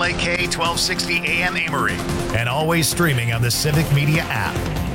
WLAK 1260 AM Amory, and always streaming on the Civic Media app.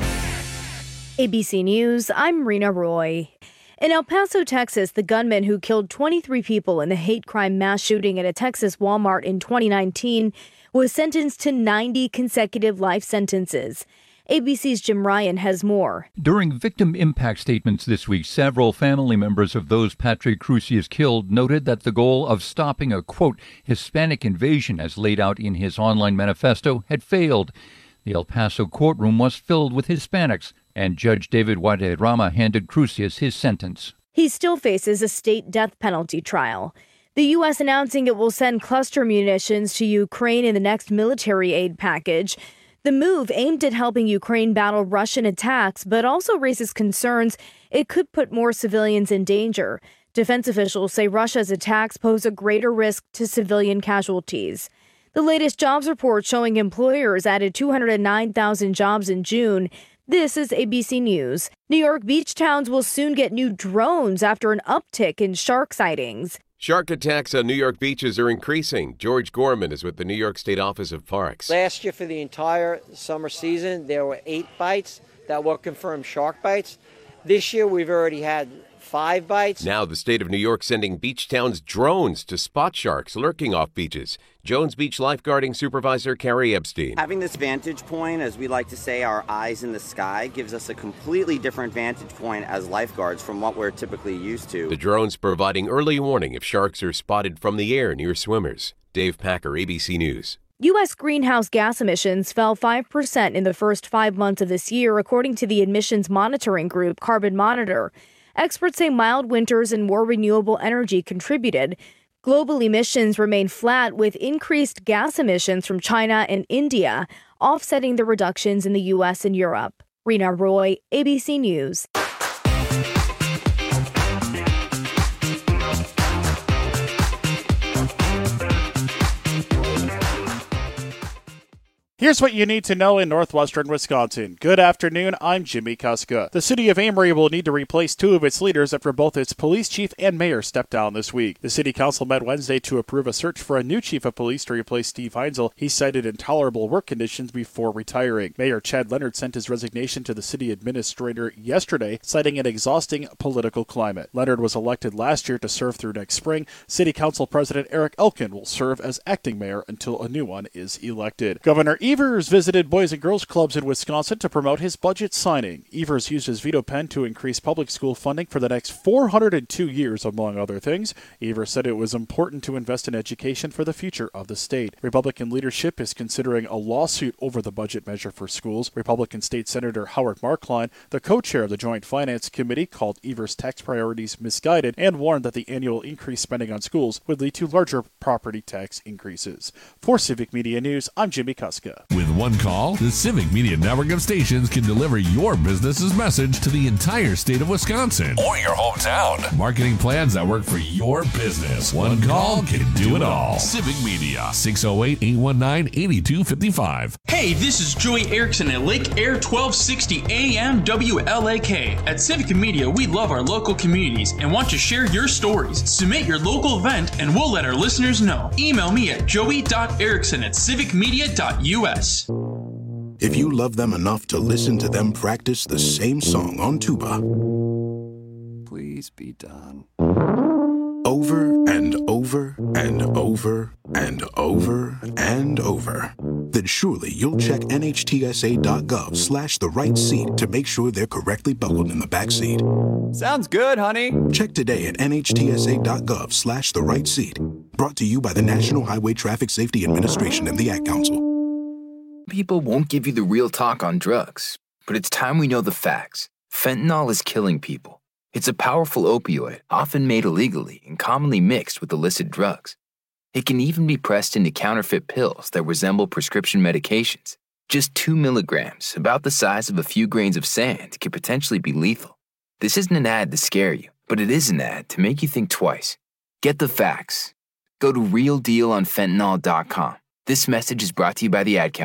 ABC News, I'm Rena Roy. In El Paso, Texas, the gunman who killed 23 people in the hate crime mass shooting at a Texas Walmart in 2019 was sentenced to 90 consecutive life sentences. ABC's Jim Ryan has more. During victim impact statements this week, several family members of those Patrick Crusius killed noted that the goal of stopping a, quote, Hispanic invasion as laid out in his online manifesto had failed. The El Paso courtroom was filled with Hispanics, and Judge David Guadarrama handed Crusius his sentence. He still faces a state death penalty trial. The U.S. announcing it will send cluster munitions to Ukraine in the next military aid package. The move aimed at helping Ukraine battle Russian attacks, but also raises concerns it could put more civilians in danger. Defense officials say Russia's attacks pose a greater risk to civilian casualties. The latest jobs report showing employers added 209,000 jobs in June. This is ABC News. New York beach towns will soon get new drones after an uptick in shark sightings. Shark attacks on New York beaches are increasing. George Gorman is with the New York State Office of Parks. Last year for the entire summer season, there were 8 bites that were confirmed shark bites. This year we've already had 5 bites. Now the state of New York sending beach towns drones to spot sharks lurking off beaches. Jones Beach lifeguarding supervisor Carrie Epstein. Having this vantage point, as we like to say, our eyes in the sky, gives us a completely different vantage point as lifeguards from what we're typically used to. The drones providing early warning if sharks are spotted from the air near swimmers. Dave Packer, ABC News. U.S. greenhouse gas emissions fell 5% in the first 5 months of this year, according to the emissions monitoring group Carbon Monitor. Experts say mild winters and more renewable energy contributed. Global emissions remain flat, with increased gas emissions from China and India offsetting the reductions in the U.S. and Europe. Rena Roy, ABC News. Here's what you need to know in northwestern Wisconsin. Good afternoon, I'm Jimmy Kuska. The city of Amory will need to replace 2 of its leaders after both its police chief and mayor stepped down this week. The city council met Wednesday to approve a search for a new chief of police to replace Steve Heinzel. He cited intolerable work conditions before retiring. Mayor Chad Leonard sent his resignation to the city administrator yesterday, citing an exhausting political climate. Leonard was elected last year to serve through next spring. City council president Eric Elkin will serve as acting mayor until a new one is elected. Governor Evers visited Boys and Girls Clubs in Wisconsin to promote his budget signing. Evers used his veto pen to increase public school funding for the next 402 years, among other things. Evers said it was important to invest in education for the future of the state. Republican leadership is considering a lawsuit over the budget measure for schools. Republican State Senator Howard Marklein, the co-chair of the Joint Finance Committee, called Evers' tax priorities misguided and warned that the annual increased spending on schools would lead to larger property tax increases. For Civic Media News, I'm Jimmy Kuska. With one call, the Civic Media network of stations can deliver your business's message to the entire state of Wisconsin Or your hometown. Marketing plans that work for your business. One call can do it all. Civic Media, 608-819-8255. Hey, this is Joey Erickson at Lake Air 1260 AM WLAK. At Civic Media, we love our local communities and want to share your stories. Submit your local event and we'll let our listeners know. Email me at joey.erickson@civicmedia.us. If you love them enough to listen to them practice the same song on tuba, please be done. Over and over and over and over and over, then surely you'll check NHTSA.gov/the right seat to make sure they're correctly buckled in the back seat. Sounds good, honey. Check today at NHTSA.gov/the right seat. Brought to you by the National Highway Traffic Safety Administration and the Ad Council. People won't give you the real talk on drugs, but it's time we know the facts. Fentanyl is killing people. It's a powerful opioid, often made illegally and commonly mixed with illicit drugs. It can even be pressed into counterfeit pills that resemble prescription medications. Just 2 milligrams, about the size of a few grains of sand, could potentially be lethal. This isn't an ad to scare you, but it is an ad to make you think twice. Get the facts. Go to realdealonfentanyl.com. This message is brought to you by the Ad Council.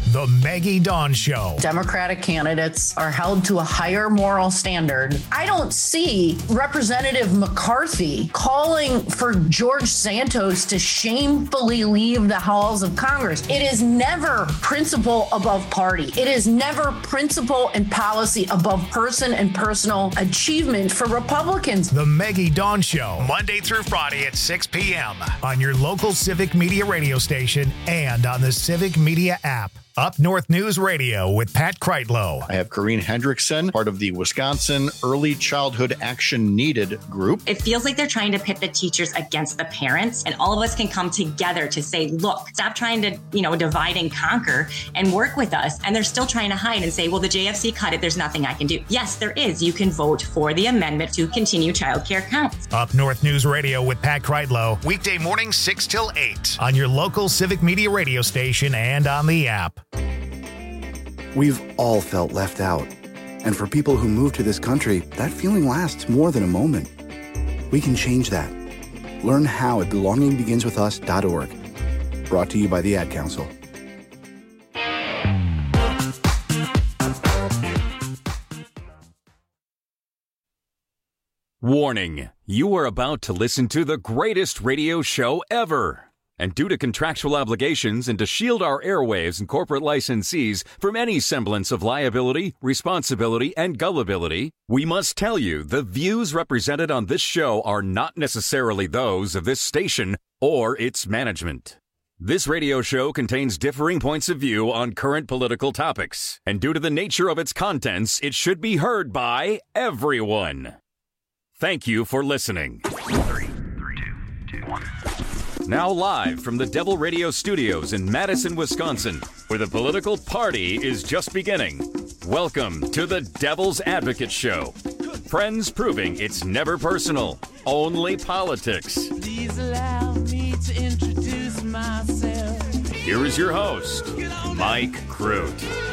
The Maggie Dawn Show. Democratic candidates are held to a higher moral standard. I don't see Representative McCarthy calling for George Santos to shamefully leave the halls of Congress. It is never principle above party. It is never principle and policy above person and personal achievement for Republicans. The Maggie Dawn Show, Monday through Friday at 6 p.m. on your local Civic Media radio station and on the Civic Media app. Up North News Radio with Pat Kreitlow. I have Corrine Hendrickson, part of the Wisconsin Early Childhood Action Needed group. It feels like they're trying to pit the teachers against the parents, and all of us can come together to say, look, stop trying to, divide and conquer and work with us. And they're still trying to hide and say, well, the JFC cut it. There's nothing I can do. Yes, there is. You can vote for the amendment to continue childcare counts. Up North News Radio with Pat Kreitlow. Weekday morning 6 till 8 on your local Civic Media radio station and on the app. We've all felt left out. And for people who move to this country, that feeling lasts more than a moment. We can change that. Learn how at belongingbeginswithus.org. Brought to you by the Ad Council. Warning, you are about to listen to the greatest radio show ever. And due to contractual obligations and to shield our airwaves and corporate licensees from any semblance of liability, responsibility, and gullibility, we must tell you the views represented on this show are not necessarily those of this station or its management. This radio show contains differing points of view on current political topics, and due to the nature of its contents, it should be heard by everyone. Thank you for listening. 3, 2, 1. Now live from the Devil Radio Studios in Madison, Wisconsin, where the political party is just beginning. Welcome to the Devil's Advocate Show. Friends proving it's never personal, only politics. Please allow me to introduce myself. Here is your host, Mike Crute.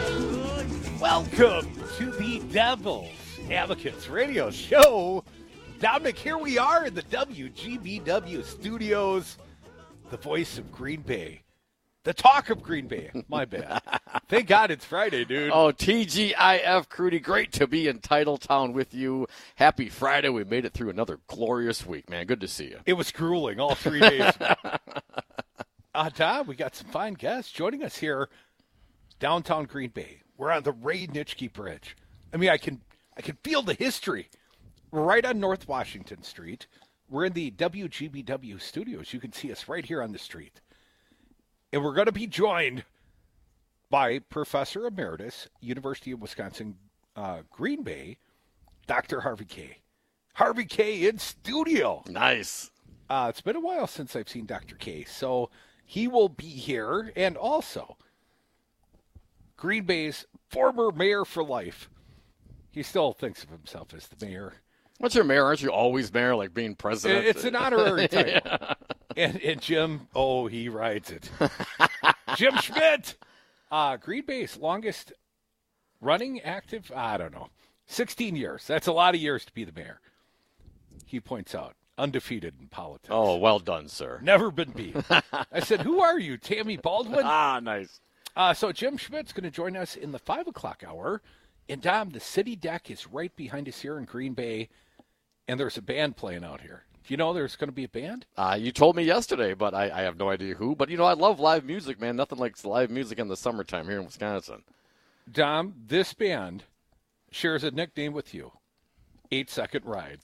Welcome to the Devil's Advocates Radio Show. Dominic, here we are in the WGBW studios. The voice of Green Bay. The talk of Green Bay. My bad. Thank God it's Friday, dude. Oh, TGIF, Crudy. Great to be in Titletown with you. Happy Friday. We made it through another glorious week, man. Good to see you. It was grueling all 3 days. Tom, we got some fine guests joining us here downtown Green Bay. We're on the Ray Nitschke Bridge. I mean, I can feel the history. We're right on North Washington Street. We're in the WGBW studios. You can see us right here on the street. And we're going to be joined by Professor Emeritus, University of Wisconsin, Green Bay, Dr. Harvey Kaye. Harvey Kaye in studio. Nice. It's been a while since I've seen Dr. Kaye, so he will be here. And also, Green Bay's former mayor for life. He still thinks of himself as the mayor. What's your mayor? Aren't you always mayor, like being president? It's an honorary title. Yeah. And Jim, he rides it. Jim Schmidt, Green Bay's longest running active, 16 years. That's a lot of years to be the mayor. He points out, undefeated in politics. Oh, well done, sir. Never been beat. I said, who are you, Tammy Baldwin? Nice. So Jim Schmidt's going to join us in the 5 o'clock hour. And, Dom, the city deck is right behind us here in Green Bay, and there's a band playing out here. Do you know there's going to be a band? You told me yesterday, but I have no idea who. But, I love live music, man. Nothing like live music in the summertime here in Wisconsin. Dom, this band shares a nickname with you, 8 Second Ride.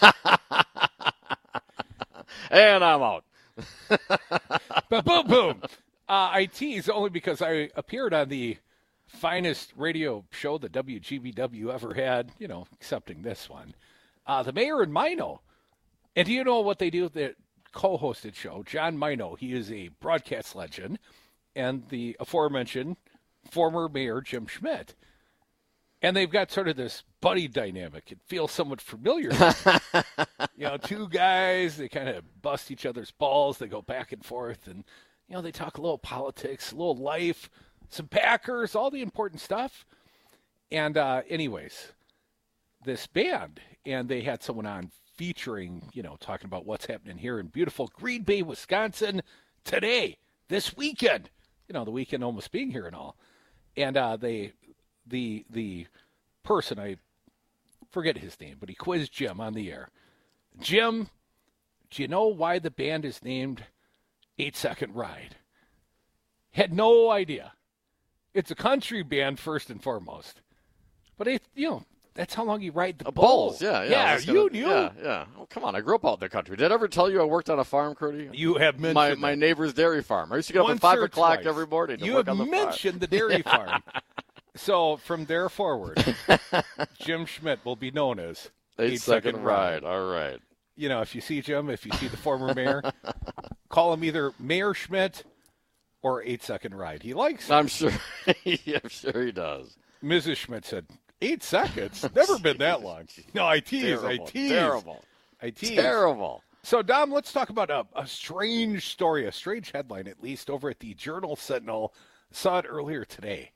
And I'm out. But boom, boom. I tease only because I appeared on the finest radio show that WGBW ever had, excepting this one. The Mayor and Mino. And do you know what they do? The co-hosted show, John Mino, he is a broadcast legend, and the aforementioned former Mayor Jim Schmidt. And they've got sort of this buddy dynamic. It feels somewhat familiar. Two guys, they kind of bust each other's balls. They go back and forth, and, they talk a little politics, a little life, some Packers, all the important stuff. And anyways, this band, and they had someone on featuring, talking about what's happening here in beautiful Green Bay, Wisconsin today, this weekend. The weekend almost being here and all. And the person, I forget his name, but he quizzed Jim on the air. Jim, do you know why the band is named 8 Second Ride? Had no idea. It's a country band first and foremost. But that's how long you ride the bulls. Yeah, you knew. Yeah. Oh, come on, I grew up out in the country. Did I ever tell you I worked on a farm, Crudy? You have mentioned my neighbor's dairy farm. I used to get up at 5 o'clock twice. every morning to You work have on the mentioned the dairy farm. So from there forward, Jim Schmidt will be known as 8 Second Ride. All right. If you see Jim, if you see the former mayor, call him either Mayor Schmidt or 8 Second Ride. He likes it. I'm sure he does. Mrs. Schmidt said, 8 seconds? Never been that long. No, I tease. Terrible. I tease. Terrible. So, Dom, let's talk about a strange story, a strange headline, at least, over at the Journal-Sentinel. Saw it earlier today.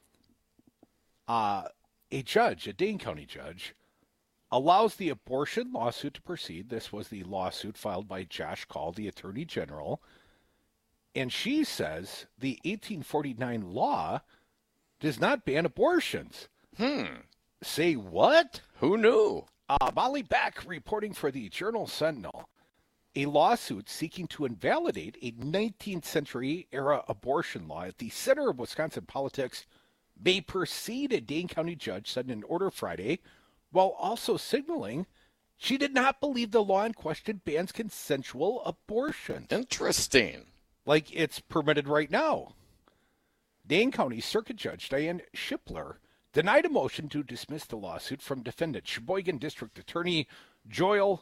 A Dane County judge, allows the abortion lawsuit to proceed. This was the lawsuit filed by Josh Kaul, the Attorney General. And she says the 1849 law does not ban abortions. Say what? Who knew? Molly Beck reporting for the Journal-Sentinel. A lawsuit seeking to invalidate a 19th century era abortion law at the center of Wisconsin politics may proceed, a Dane County judge said in an order Friday, while also signaling she did not believe the law in question bans consensual abortions. Interesting. Like it's permitted right now. Dane County Circuit Judge Diane Shipler denied a motion to dismiss the lawsuit from defendant Sheboygan District Attorney Joel.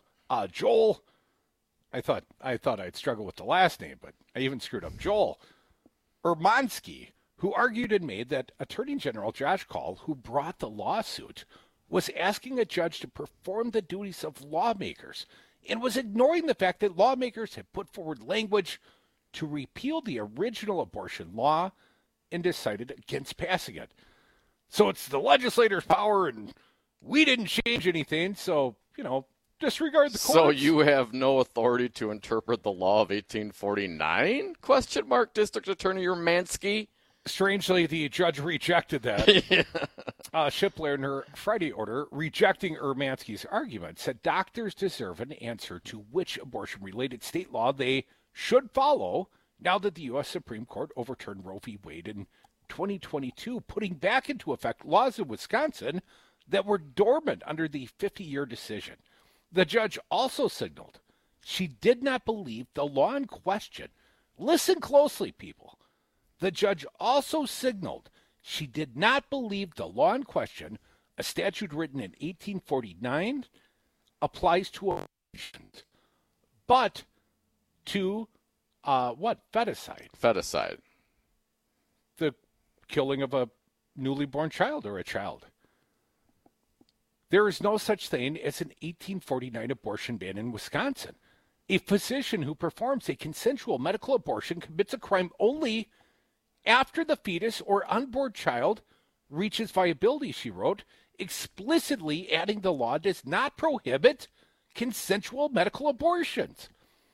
I thought I'd struggle with the last name, but I even screwed up. Joel Urmansky, who argued in May that Attorney General Josh Kaul, who brought the lawsuit, was asking a judge to perform the duties of lawmakers and was ignoring the fact that lawmakers had put forward language to repeal the original abortion law and decided against passing it. So it's the legislator's power, and we didn't change anything, so, disregard the courts. So you have no authority to interpret the law of 1849? ? District Attorney Urmansky. Strangely, the judge rejected that. Shipler, in her Friday order, rejecting Urmansky's argument, said doctors deserve an answer to which abortion-related state law they should follow now that the U.S. Supreme Court overturned Roe v. Wade in 2022, putting back into effect laws in Wisconsin that were dormant under the 50-year decision. The judge also signaled she did not believe the law in question. Listen closely, people. The judge also signaled she did not believe the law in question, a statute written in 1849, applies to abortions, but to feticide. Feticide. The killing of a newly born child or a child. There is no such thing as an 1849 abortion ban in Wisconsin. A physician who performs a consensual medical abortion commits a crime only after the fetus or unborn child reaches viability, she wrote, explicitly adding the law does not prohibit consensual medical abortions.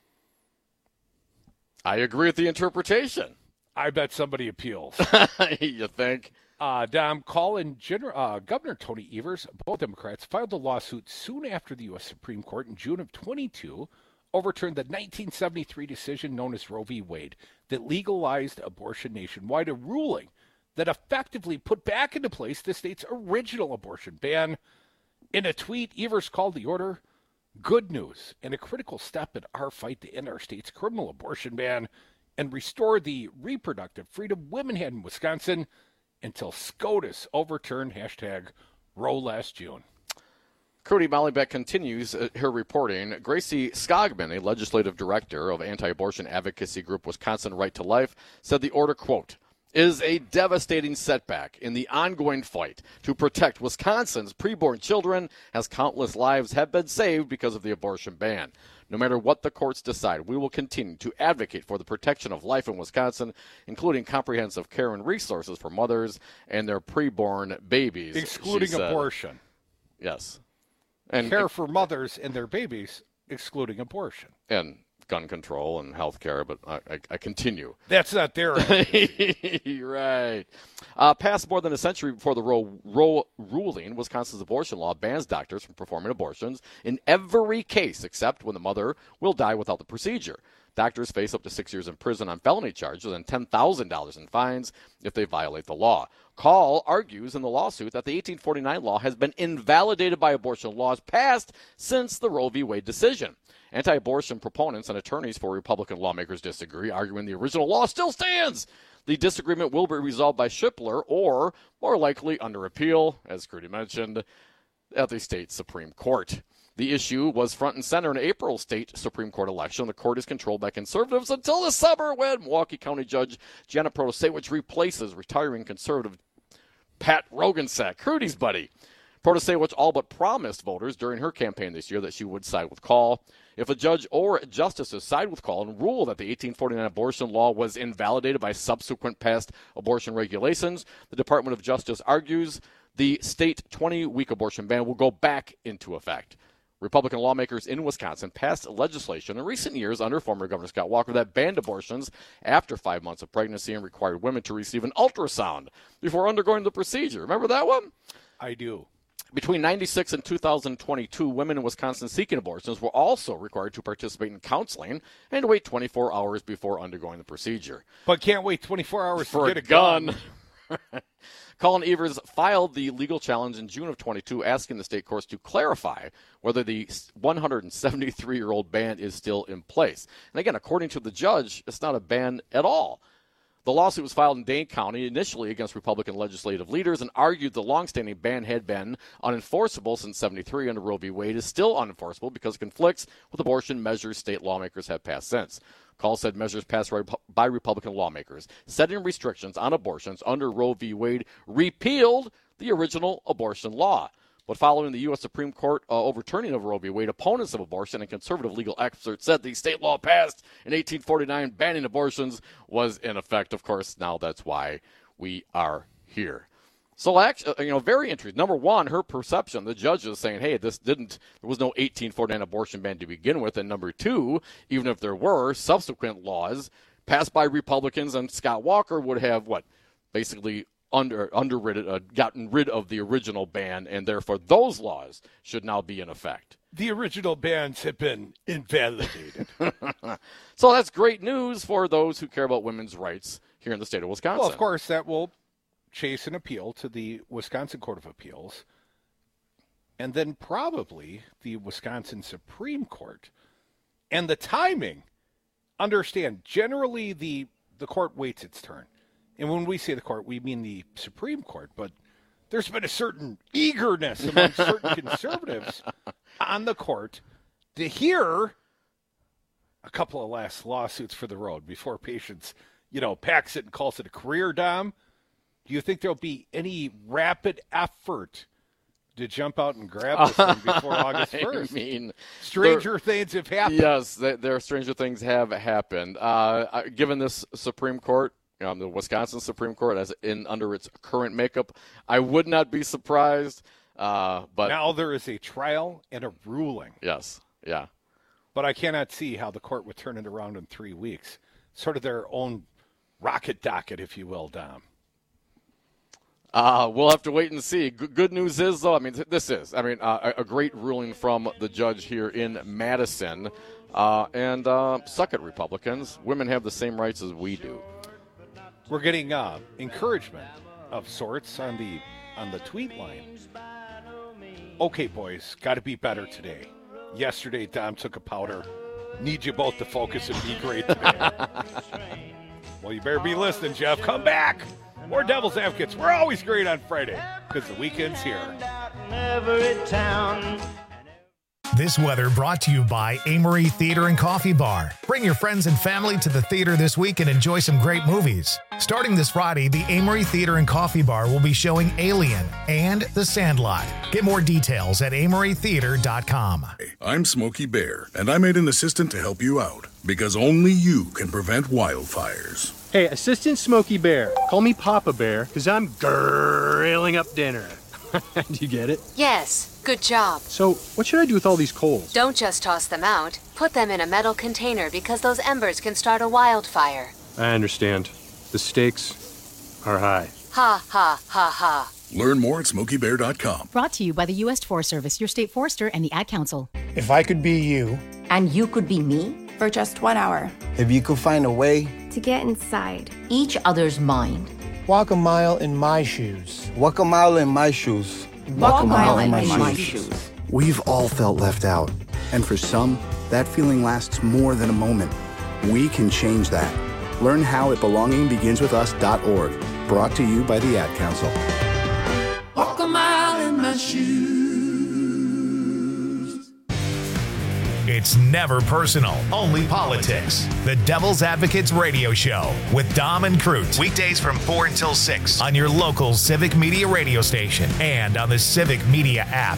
I agree with the interpretation. I bet somebody appeals. You think? Dom Kaul and Governor Tony Evers, both Democrats, filed a lawsuit soon after the U.S. Supreme Court in June of 22 overturned the 1973 decision known as Roe v. Wade that legalized abortion nationwide, a ruling that effectively put back into place the state's original abortion ban. In a tweet, Evers called the order good news and a critical step in our fight to end our state's criminal abortion ban and restore the reproductive freedom women had in Wisconsin until SCOTUS overturned #Roe last June. Cody Mollybeck continues her reporting. Gracie Skogman, a legislative director of anti-abortion advocacy group Wisconsin Right to Life, said the order, quote, is a devastating setback in the ongoing fight to protect Wisconsin's preborn children, as countless lives have been saved because of the abortion ban. No matter what the courts decide, we will continue to advocate for the protection of life in Wisconsin, including comprehensive care and resources for mothers and their preborn babies. Excluding abortion. Yes. And care for mothers and their babies, excluding abortion. And gun control and health care, but I continue. That's not there. Right. Passed more than a century before the Roe ruling, Wisconsin's abortion law bans doctors from performing abortions in every case except when the mother will die without the procedure. Doctors face up to 6 years in prison on felony charges and $10,000 in fines if they violate the law. Call argues in the lawsuit that the 1849 law has been invalidated by abortion laws passed since the Roe v. Wade decision. Anti-abortion proponents and attorneys for Republican lawmakers disagree, arguing the original law still stands. The disagreement will be resolved by Shipler or, more likely, under appeal, as Crudy mentioned, at the state Supreme Court. The issue was front and center in April's state Supreme Court election. The court is controlled by conservatives until the summer when Milwaukee County Judge Janet Protasewicz replaces retiring conservative Pat Roggensack, Crudy's buddy. Protasewicz all but promised voters during her campaign this year that she would side with Call. If a judge or justices side with Call and rule that the 1849 abortion law was invalidated by subsequent passed abortion regulations, the Department of Justice argues the state 20-week abortion ban will go back into effect. Republican lawmakers in Wisconsin passed legislation in recent years under former Governor Scott Walker that banned abortions after 5 months of pregnancy and required women to receive an ultrasound before undergoing the procedure. Remember that one? I do. Between 1996 and 2022, women in Wisconsin seeking abortions were also required to participate in counseling and wait 24 hours before undergoing the procedure. But can't wait 24 hours for to get a gun. Colin Evers filed the legal challenge in June of 22, asking the state courts to clarify whether the 173-year-old ban is still in place. And again, according to the judge, it's not a ban at all. The lawsuit was filed in Dane County initially against Republican legislative leaders and argued the longstanding ban had been unenforceable since 73 under Roe v. Wade is still unenforceable because it conflicts with abortion measures state lawmakers have passed since. Call said measures passed by Republican lawmakers setting restrictions on abortions under Roe v. Wade repealed the original abortion law. But following the U.S. Supreme Court overturning of Roe v. Wade, opponents of abortion and conservative legal experts said the state law passed in 1849 banning abortions was in effect. Of course, now that's why we are here. So, actually, very interesting. Number one, her perception, the judge is saying, hey, there was no 1849 abortion ban to begin with. And number two, even if there were, subsequent laws passed by Republicans and Scott Walker would have, basically gotten rid of the original ban, and therefore those laws should now be in effect. The original bans have been invalidated. So that's great news for those who care about women's rights here in the state of Wisconsin. Well, of course, that will chase an appeal to the Wisconsin Court of Appeals, and then probably the Wisconsin Supreme Court. And the timing, understand, generally the court waits its turn. And when we say the court, we mean the Supreme Court. But there's been a certain eagerness among certain conservatives on the court to hear a couple of last lawsuits for the road before patients, packs it and calls it a career, Dom. Do you think there'll be any rapid effort to jump out and grab this thing before August 1st? I mean, stranger things have happened. Yes, there stranger things have happened. Given this Supreme Court, the Wisconsin Supreme Court, under its current makeup, I would not be surprised. But now there is a trial and a ruling. Yes, yeah. But I cannot see how the court would turn it around in 3 weeks. Sort of their own rocket docket, if you will, Dom. We'll have to wait and see. Good news is, though, a great ruling from the judge here in Madison. And suck it, Republicans. Women have the same rights as we do. We're getting encouragement of sorts on the tweet line. Okay, boys, got to be better today. Yesterday, Dom took a powder. Need you both to focus and be great today. Well, you better be listening, Jeff. Come back. More Devil's Advocates. We're always great on Friday because the weekend's here. This weather brought to you by Amory Theater and Coffee Bar. Bring your friends and family to the theater this week and enjoy some great movies. Starting this Friday, the Amory Theater and Coffee Bar will be showing Alien and The Sandlot. Get more details at amorytheater.com. I'm Smokey Bear, and I made an assistant to help you out because only you can prevent wildfires. Hey, Assistant Smokey Bear. Call me Papa Bear because I'm grilling up dinner. Do you get it? Yes, good job. So, what should I do with all these coals? Don't just toss them out. Put them in a metal container because those embers can start a wildfire. I understand. The stakes are high. Ha ha ha ha. Learn more at SmokeyBear.com. Brought to you by the U.S. Forest Service, your state forester, and the Ad Council. If I could be you. And you could be me. For just 1 hour. If you could find a way. To get inside. Each other's mind. Walk a mile in my shoes. Walk a mile in my shoes. Walk a mile in my shoes. We've all felt left out. And for some, that feeling lasts more than a moment. We can change that. Learn how at belongingbeginswithus.org. Brought to you by the Ad Council. Walk a mile in my shoes. It's never personal, only politics. The Devil's Advocates Radio Show with Dom and Crute. Weekdays from 4 until 6 on your local Civic Media radio station and on the Civic Media app.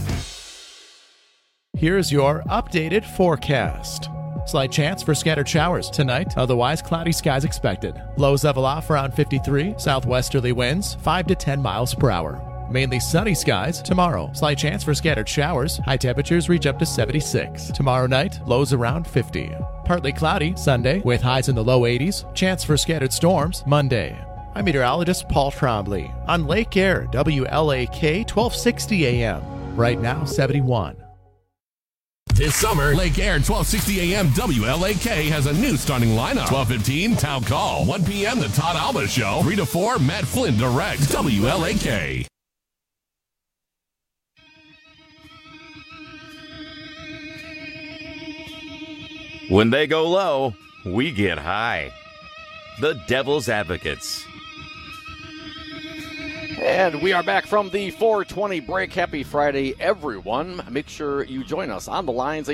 Here's your updated forecast. Slight chance for scattered showers tonight, otherwise cloudy skies expected. Lows level off around 53, southwesterly winds 5 to 10 miles per hour. Mainly sunny skies tomorrow. Slight chance for scattered showers. High temperatures reach up to 76. Tomorrow night, lows around 50. Partly cloudy Sunday with highs in the low 80s. Chance for scattered storms Monday. I'm meteorologist Paul Trombley on Lake Air, WLAK 1260 AM. Right now, 71. This summer, Lake Air 1260 AM WLAK has a new starting lineup. 12:15 Town Call. 1 p.m. The Todd Alba Show. 3 to 4 Matt Flynn Direct. WLAK. When they go low, we get high. The Devil's Advocates. And we are back from the 420 break. Happy Friday, everyone. Make sure you join us on the lines,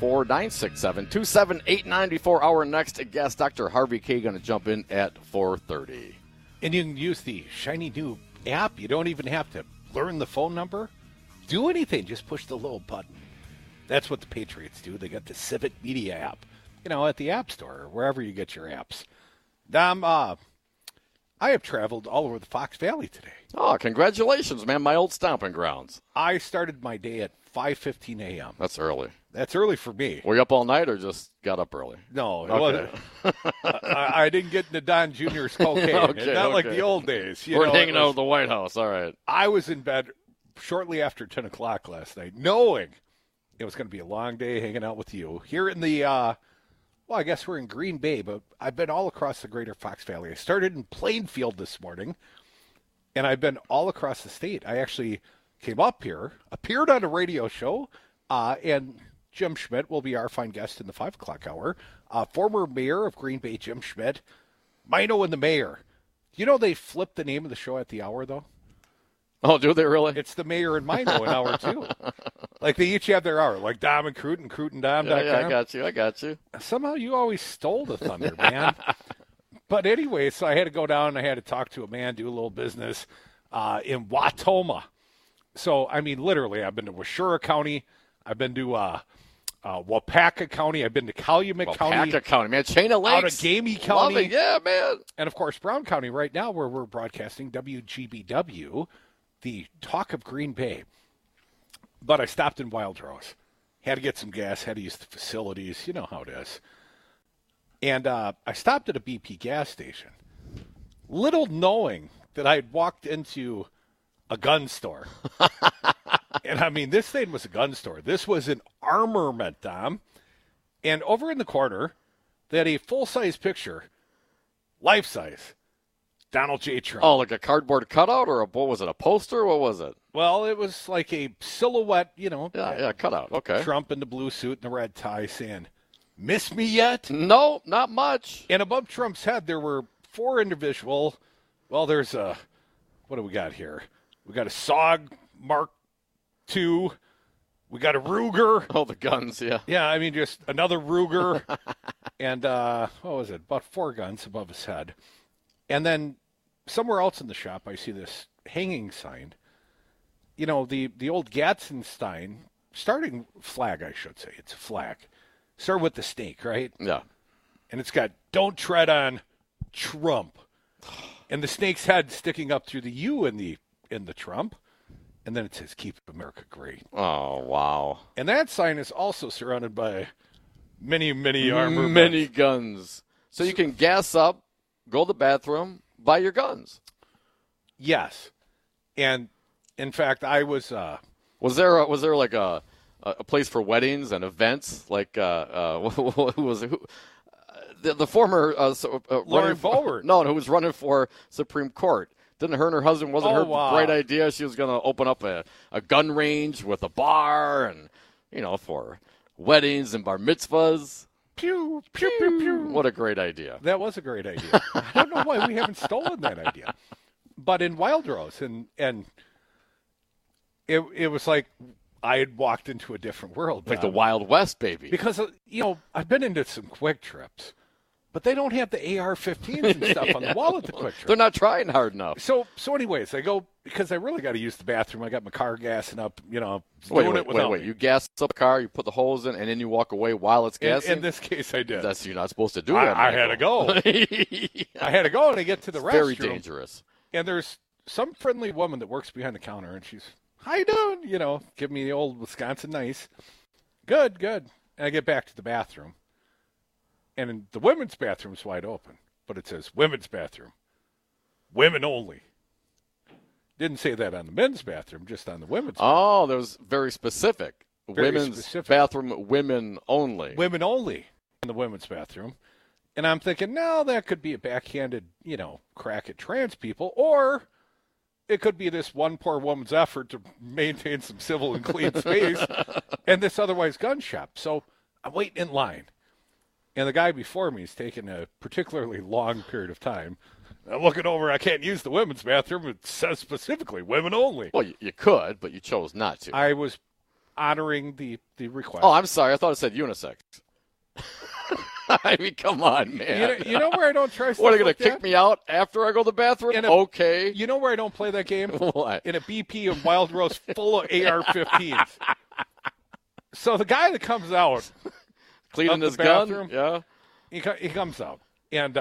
844-967-2789. Before our next guest, Dr. Harvey K. going to jump in at 4:30. And you can use the shiny new app. You don't even have to learn the phone number. Do anything. Just push the little button. That's what the Patriots do. They got the Civic Media app, at the App Store or wherever you get your apps. Dom, I have traveled all over the Fox Valley today. Oh, congratulations, man. My old stomping grounds. I started my day at 5:15 a.m. That's early. That's early for me. Were you up all night or just got up early? No, it okay. wasn't. I didn't get into Don Jr.'s cocaine. Not like the old days. We're hanging out at the White House. All right. I was in bed shortly after 10 o'clock last night, knowing it was going to be a long day hanging out with you. Here in the, I guess we're in Green Bay, but I've been all across the greater Fox Valley. I started in Plainfield this morning, and I've been all across the state. I actually came up here, appeared on a radio show, and Jim Schmidt will be our fine guest in the 5 o'clock hour. Former mayor of Green Bay, Jim Schmidt. Mino and the mayor. Do you know they flipped the name of the show at the hour, though? Oh, do they really? It's the mayor and Mino in hour 2. Like they each have their hour, like Dom and Crute and Dom.com. Yeah, I got you. Somehow you always stole the thunder, man. But anyway, so I had to go down and I had to talk to a man, do a little business in Wautoma. So, I mean, literally, I've been to Washura County. I've been to Waupaca County. I've been to Calumet County. Waupaca County, man. Chain of lakes. Out of Gamey County. Love it. Yeah, man. And, of course, Brown County right now where we're broadcasting WGBW, the talk of Green Bay. But I stopped in Wild Rose. Had to get some gas, had to use the facilities. You know how it is. And I stopped at a BP gas station, little knowing that I had walked into a gun store. And, I mean, this thing was a gun store. This was an armament, Dom. And over in the corner, they had a full-size picture, life-size, Donald J. Trump. Oh, like a cardboard cutout or what was it, a poster? What was it? Well, it was like a silhouette, Yeah, cutout. Okay. Trump in the blue suit and the red tie saying, "Miss me yet?" No, not much. And above Trump's head, there were 4 individual. Well, there's a, what do we got here? We got a SOG Mark II. We got a Ruger. Oh, the guns, yeah. Yeah, I mean, just another Ruger. And, what was it? About 4 guns above his head. And then somewhere else in the shop, I see this hanging sign. The old Gatzenstein starting flag, I should say. It's a flag. Start with the snake, right? Yeah. And it's got, "Don't tread on Trump." And the snake's head sticking up through the U in the Trump. And then it says, "Keep America great." Oh, wow. And that sign is also surrounded by many, many armor. Many guns. So you can gas up, go to the bathroom, buy your guns. Yes. And in fact, I was. Was there like a place for weddings and events? Like who was it? The former Lauren Boebert. No, who was running for Supreme Court. Didn't her and her husband, wasn't her bright idea? She was going to open up a gun range with a bar and, for weddings and bar mitzvahs. Pew, pew, pew, pew. What a great idea. That was a great idea. I don't know why we haven't stolen that idea. But in Wildrose, and it was like I had walked into a different world. Like the Wild West, baby. Because, I've been into some Quick Trips, but they don't have the AR-15s and stuff on the wall at the Quick Trip. They're not trying hard enough. So anyways, I go, because I really got to use the bathroom. I got my car gassing up, Wait. You gas up the car, you put the hose in, and then you walk away while it's gassing? In this case, I did. You're not supposed to do that. I had to go. I had to go, and I get to the restroom. Very dangerous. And there's some friendly woman that works behind the counter, and she's, how you doing? Give me the old Wisconsin nice. Good. And I get back to the bathroom. And the women's bathroom is wide open, but it says women's bathroom. Women only. Didn't say that on the men's bathroom, just on the women's bathroom. Oh, that was very specific. Bathroom, women only. Women only in the women's bathroom. And I'm thinking, no, that could be a backhanded, crack at trans people, or it could be this one poor woman's effort to maintain some civil and clean space and this otherwise gun shop. So I'm waiting in line. And the guy before me is taking a particularly long period of time. I'm looking over, I can't use the women's bathroom. It says specifically women only. Well, you could, but you chose not to. I was honoring the request. Oh, I'm sorry. I thought it said unisex. I mean, come on, man. You know where I don't try stuff What, are you going like to kick me out after I go to the bathroom? Okay. You know where I don't play that game? What? In a BP and Wild Rose full of AR-15s. So the guy that comes out... Cleaning his bathroom, gun? Yeah. He comes out. And,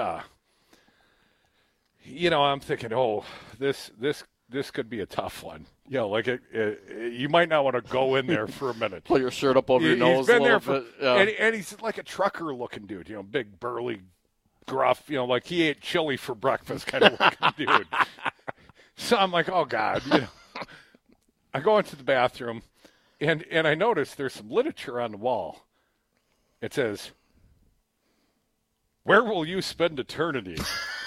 I'm thinking, this could be a tough one. You might not want to go in there for a minute. Pull your shirt up over your nose He's been a there little bit. And he's like a trucker-looking dude, big, burly, gruff, like he ate chili for breakfast kind of looking dude. So I'm like, oh, God. I go into the bathroom, and I notice there's some literature on the wall. It says, "Where will you spend eternity?"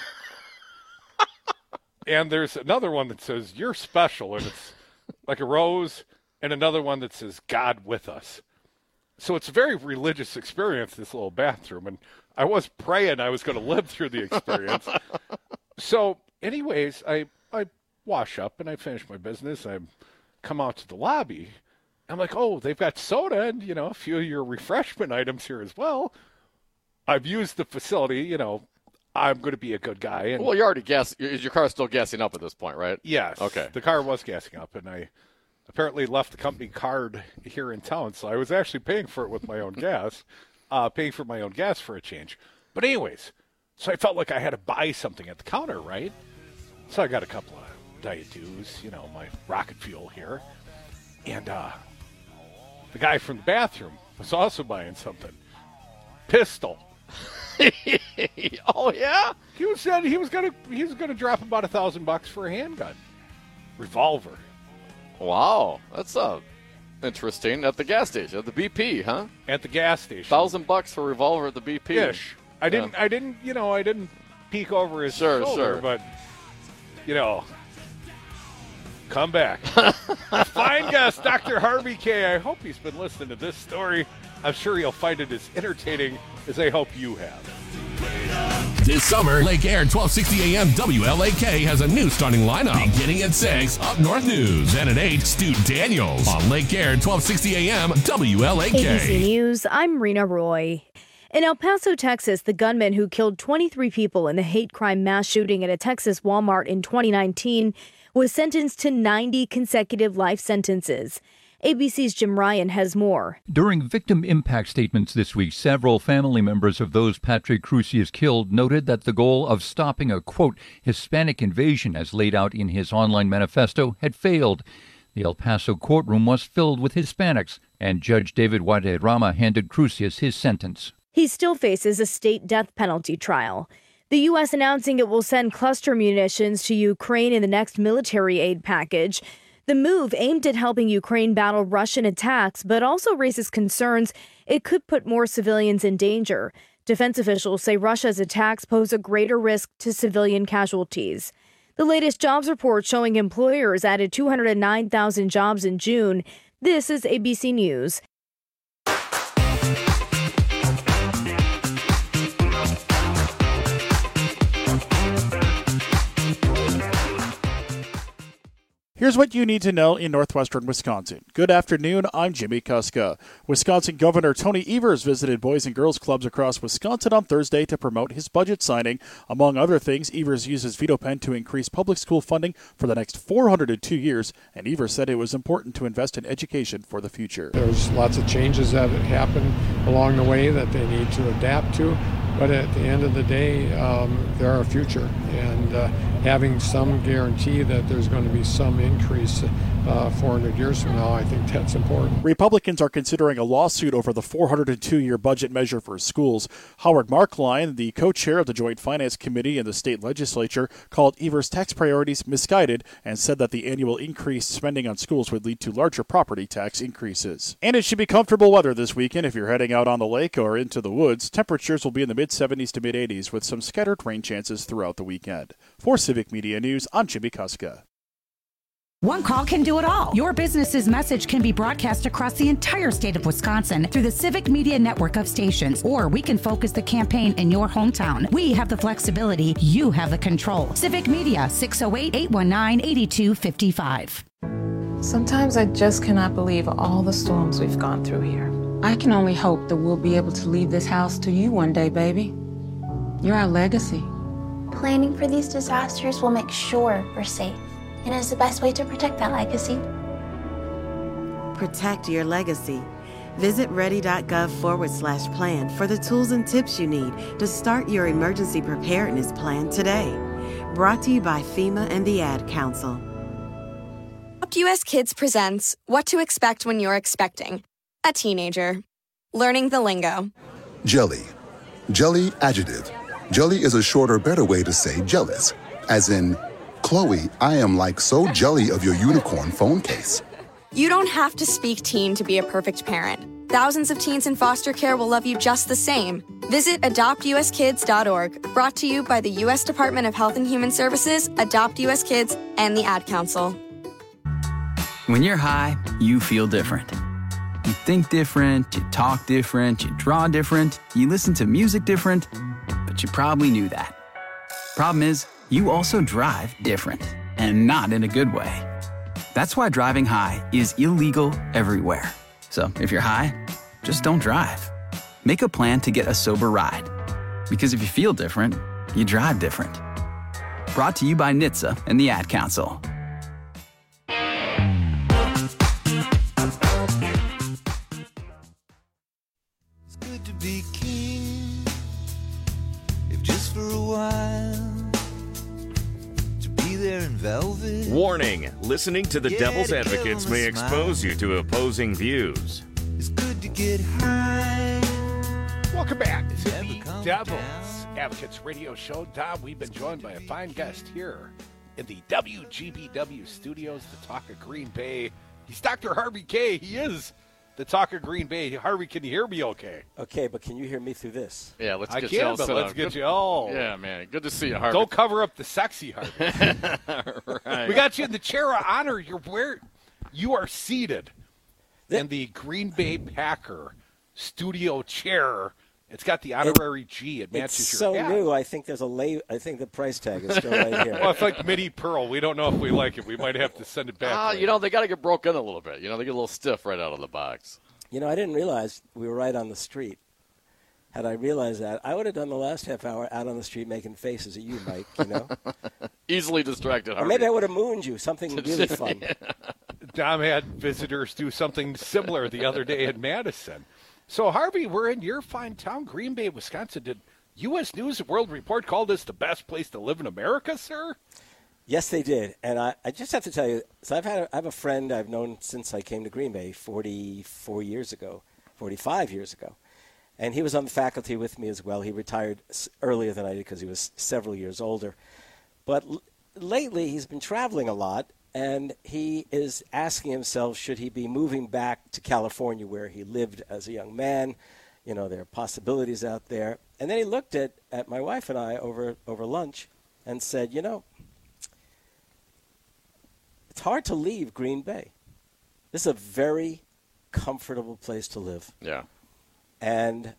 And there's another one that says, "You're special," and it's like a rose, and another one that says, "God with us." So it's a very religious experience, this little bathroom, and I was praying I was going to live through the experience. So anyways, I wash up, and I finish my business. I come out to the lobby. I'm like, oh, they've got soda and, a few of your refreshment items here as well. I've used the facility, I'm going to be a good guy. And well, you already gassed. Is your car still gassing up at this point, right? Yes. Okay. The car was gassing up, and I apparently left the company card here in town, so I was actually paying for it with my own gas, paying for my own gas for a change. But anyways, so I felt like I had to buy something at the counter, right? So I got a couple of Diet Dews, my rocket fuel here. And, the guy from the bathroom was also buying something. Pistol. Oh yeah? He was gonna drop about $1,000 for a handgun. Revolver. Wow. That's interesting. At the gas station, at the BP, huh? At the gas station. $1,000 for a revolver at the BP. Ish. I didn't peek over his shoulder, but come back. Fine guest, Dr. Harvey K. I hope he's been listening to this story. I'm sure he'll find it as entertaining as I hope you have. This summer, Lake Air 1260 AM WLAK has a new starting lineup. Beginning at 6, Up North News. And at 8, Stu Daniels on Lake Air 1260 AM WLAK. ABC News, I'm Rena Roy. In El Paso, Texas, the gunman who killed 23 people in the hate crime mass shooting at a Texas Walmart in 2019 was sentenced to 90 consecutive life sentences. ABC's Jim Ryan has more. During victim impact statements this week, several family members of those Patrick Crusius killed noted that the goal of stopping a, quote, Hispanic invasion as laid out in his online manifesto had failed. The El Paso courtroom was filled with Hispanics, and Judge David Guadarrama handed Crusius his sentence. He still faces a state death penalty trial. The U.S. announcing it will send cluster munitions to Ukraine in the next military aid package. The move aimed at helping Ukraine battle Russian attacks, but also raises concerns it could put more civilians in danger. Defense officials say Russia's attacks pose a greater risk to civilian casualties. The latest jobs report showing employers added 209,000 jobs in June. This is ABC News. Here's what you need to know in northwestern Wisconsin. Good afternoon, I'm Jimmy Kuska. Wisconsin Governor Tony Evers visited boys and girls clubs across Wisconsin on Thursday to promote his budget signing. Among other things, Evers used his veto pen to increase public school funding for the next 402 years, and Evers said it was important to invest in education for the future. There's lots of changes that happen along the way that they need to adapt to, but at the end of the day, they're our future, and having some guarantee that there's going to be some increase 400 years from now, I think that's important. Republicans are considering a lawsuit over the 402-year budget measure for schools. Howard Markline, the co-chair of the Joint Finance Committee in the state legislature, called Evers' tax priorities misguided and said that the annual increased spending on schools would lead to larger property tax increases. And it should be comfortable weather this weekend if you're heading out on the lake or into the woods. Temperatures will be in the mid-70s to mid-80s with some scattered rain chances throughout the weekend. For Civic Media News, I'm Jimmy Kuska. One call can do it all. Your business's message can be broadcast across the entire state of Wisconsin through the Civic Media network of stations, or we can focus the campaign in your hometown. We have the flexibility. You have the control. Civic Media, 608-819-8255. Sometimes I just cannot believe all the storms we've gone through here. I can only hope that we'll be able to leave this house to you one day, baby. You're our legacy. Planning for these disasters will make sure we're safe. And is the best way to protect that legacy. Protect your legacy. Visit ready.gov/plan for the tools and tips you need to start your emergency preparedness plan today. Brought to you by FEMA and the Ad Council. US Kids presents What to Expect When You're Expecting a Teenager. Learning the lingo. Jelly. Jelly adjective. Jelly is a shorter, better way to say jealous. As in, Chloe, I am like so jelly of your unicorn phone case. You don't have to speak teen to be a perfect parent. Thousands of teens in foster care will love you just the same. Visit adoptuskids.org. Brought to you by the U.S. Department of Health and Human Services, Adopt U.S. Kids, and the Ad Council. When you're high, you feel different. You think different, you talk different, you draw different, you listen to music different, but you probably knew that. Problem is, you also drive different, and not in a good way. That's why driving high is illegal everywhere. So if you're high, just don't drive. Make a plan to get a sober ride. Because if you feel different, you drive different. Brought to you by NHTSA and the Ad Council. It's good to be king, if just for a while. There in velvet. Warning, listening to the Devil's Advocates may expose you to opposing views. It's good to get high. Welcome back to the Devil's Advocates radio show. Dom, we've been joined by a fine guest here in the WGBW studios, the Talk of Green Bay. He's Dr. Harvey Kaye. He is the Talk of Green Bay. Harvey, can you hear me okay? Okay, but can you hear me through this? Yeah, let's get you all set up. Let's get you all. Yeah, man. Good to see you, Harvey. Don't cover up the sexy, Harvey. Right. We got you in the chair of honor. You are seated in the Green Bay Packer studio chair. It's got the honorary G. It matches it's your so hat. new. I think there's I think the price tag is still right here. Well, it's like midi pearl. We don't know if we like it. We might have to send it back. They got to get broken a little bit. They get a little stiff right out of the box. I didn't realize we were right on the street. Had I realized that, I would have done the last half hour out on the street making faces at you, Mike, Easily distracted, Harvey. Or maybe I would have mooned you, something really fun. Dom had visitors do something similar the other day in Madison. So, Harvey, we're in your fine town, Green Bay, Wisconsin. Did U.S. News and World Report call this the best place to live in America, sir? Yes, they did. And I just have to tell you, so I have a friend I've known since I came to Green Bay 45 years ago. And he was on the faculty with me as well. He retired earlier than I did because he was several years older. But lately he's been traveling a lot, and he is asking himself, should he be moving back to California where he lived as a young man? You know, there are possibilities out there. And then he looked at my wife and I over lunch and said, you know, it's hard to leave Green Bay. This is a very comfortable place to live. Yeah. And,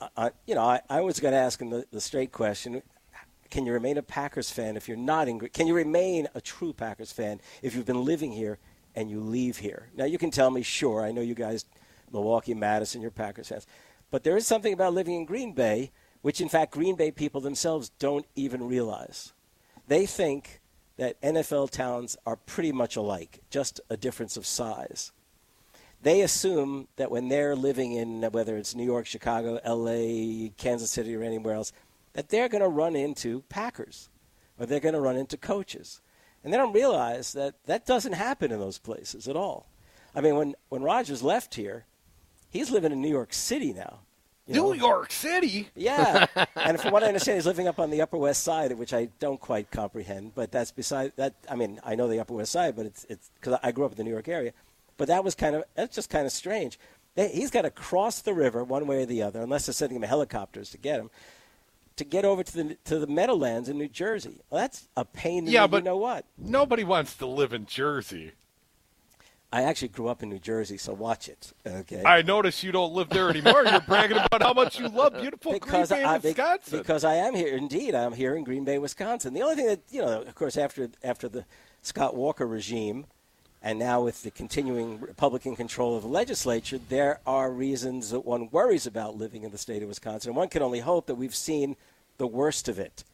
I was going to ask him the straight question, can you remain a Packers fan if you're not in – can you remain a true Packers fan if you've been living here and you leave here? Now, you can tell me, sure, I know you guys, Milwaukee, Madison, you're Packers fans. But there is something about living in Green Bay, which, in fact, Green Bay people themselves don't even realize. They think that NFL towns are pretty much alike, just a difference of size. They assume that when they're living in, whether it's New York, Chicago, L.A., Kansas City, or anywhere else, that they're going to run into Packers or they're going to run into coaches. And they don't realize that that doesn't happen in those places at all. I mean, when Rodgers left here, he's living in New York City now. New York City? Yeah. And from what I understand, he's living up on the Upper West Side, which I don't quite comprehend. But that's beside that. I mean, I know the Upper West Side, but it's because I grew up in the New York area. But that's just kind of strange. He's got to cross the river one way or the other, unless they're sending him helicopters to get him, to get over to the Meadowlands in New Jersey. Well, that's a pain. Yeah, but you know what? Nobody wants to live in Jersey. I actually grew up in New Jersey, so watch it. Okay. I notice you don't live there anymore. You're bragging about how much you love beautiful Green Bay, Wisconsin. Because I am here. Indeed, I'm here in Green Bay, Wisconsin. The only thing that, of course, after the Scott Walker regime, and now with the continuing Republican control of the legislature, there are reasons that one worries about living in the state of Wisconsin. And one can only hope that we've seen the worst of it.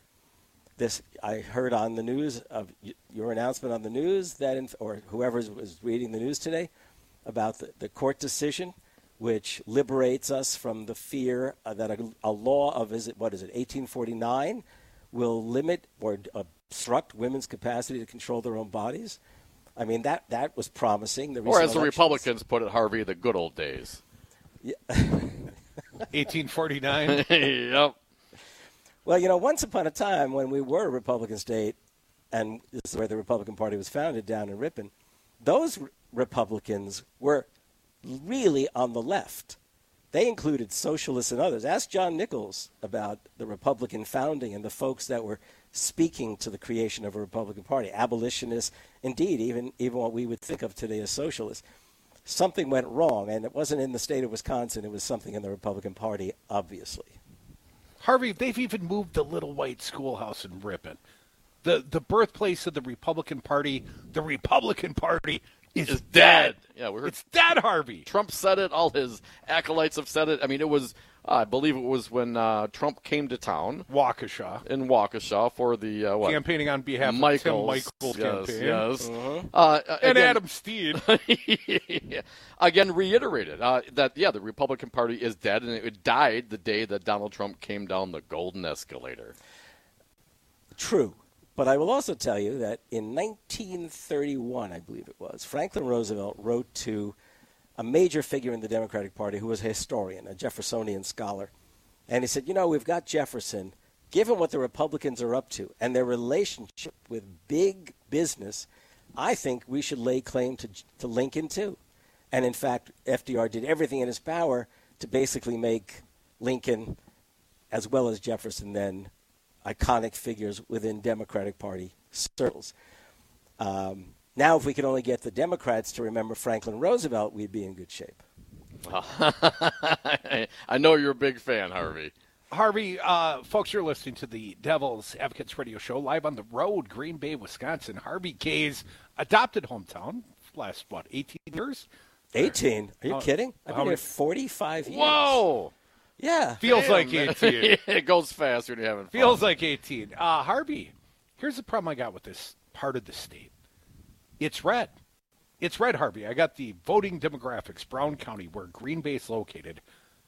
I heard on the news of your announcement on the news or whoever was reading the news today about the court decision, which liberates us from the fear that a law of 1849 will limit or obstruct women's capacity to control their own bodies. I mean, that was promising. Or as the Republicans put it, Harvey, the good old days. Yeah. 1849? Yep. Well, once upon a time when we were a Republican state, and this is where the Republican Party was founded down in Ripon, those Republicans were really on the left. They included socialists and others. Ask John Nichols about the Republican founding and the folks that were speaking to the creation of a Republican Party, abolitionists, indeed, even what we would think of today as socialists. Something went wrong, and it wasn't in the state of Wisconsin. It was something in the Republican Party, obviously. Harvey, they've even moved the Little White Schoolhouse in Ripon. The birthplace of the Republican Party. The Republican Party is dead. Yeah, it's dead, Harvey. Trump said it. All his acolytes have said it. I mean, it was, I believe it was when Trump came to town. In Waukesha for the, campaigning on behalf of Tim Michaels' campaign. Yes, and Adam Steen. Again, reiterated that, the Republican Party is dead, and it died the day that Donald Trump came down the golden escalator. True. But I will also tell you that in 1931, I believe it was, Franklin Roosevelt wrote to a major figure in the Democratic Party who was a historian, a Jeffersonian scholar. And he said, we've got Jefferson. Given what the Republicans are up to and their relationship with big business, I think we should lay claim to Lincoln, too. And, in fact, FDR did everything in his power to basically make Lincoln, as well as Jefferson then, iconic figures within Democratic Party circles. Now, if we could only get the Democrats to remember Franklin Roosevelt, we'd be in good shape. I know you're a big fan, Harvey. Harvey, folks, you're listening to the Devil's Advocates Radio Show live on the road, Green Bay, Wisconsin. Harvey Kay's adopted hometown, last, 18 years? 18? Are you kidding? I've been here 45 years. Whoa! Yeah. Feels like 18. It goes fast when you're having fun. Feels like 18. Harvey, here's the problem I got with this part of the state. It's red. It's red, Harvey. I got the voting demographics, Brown County, where Green Bay is located.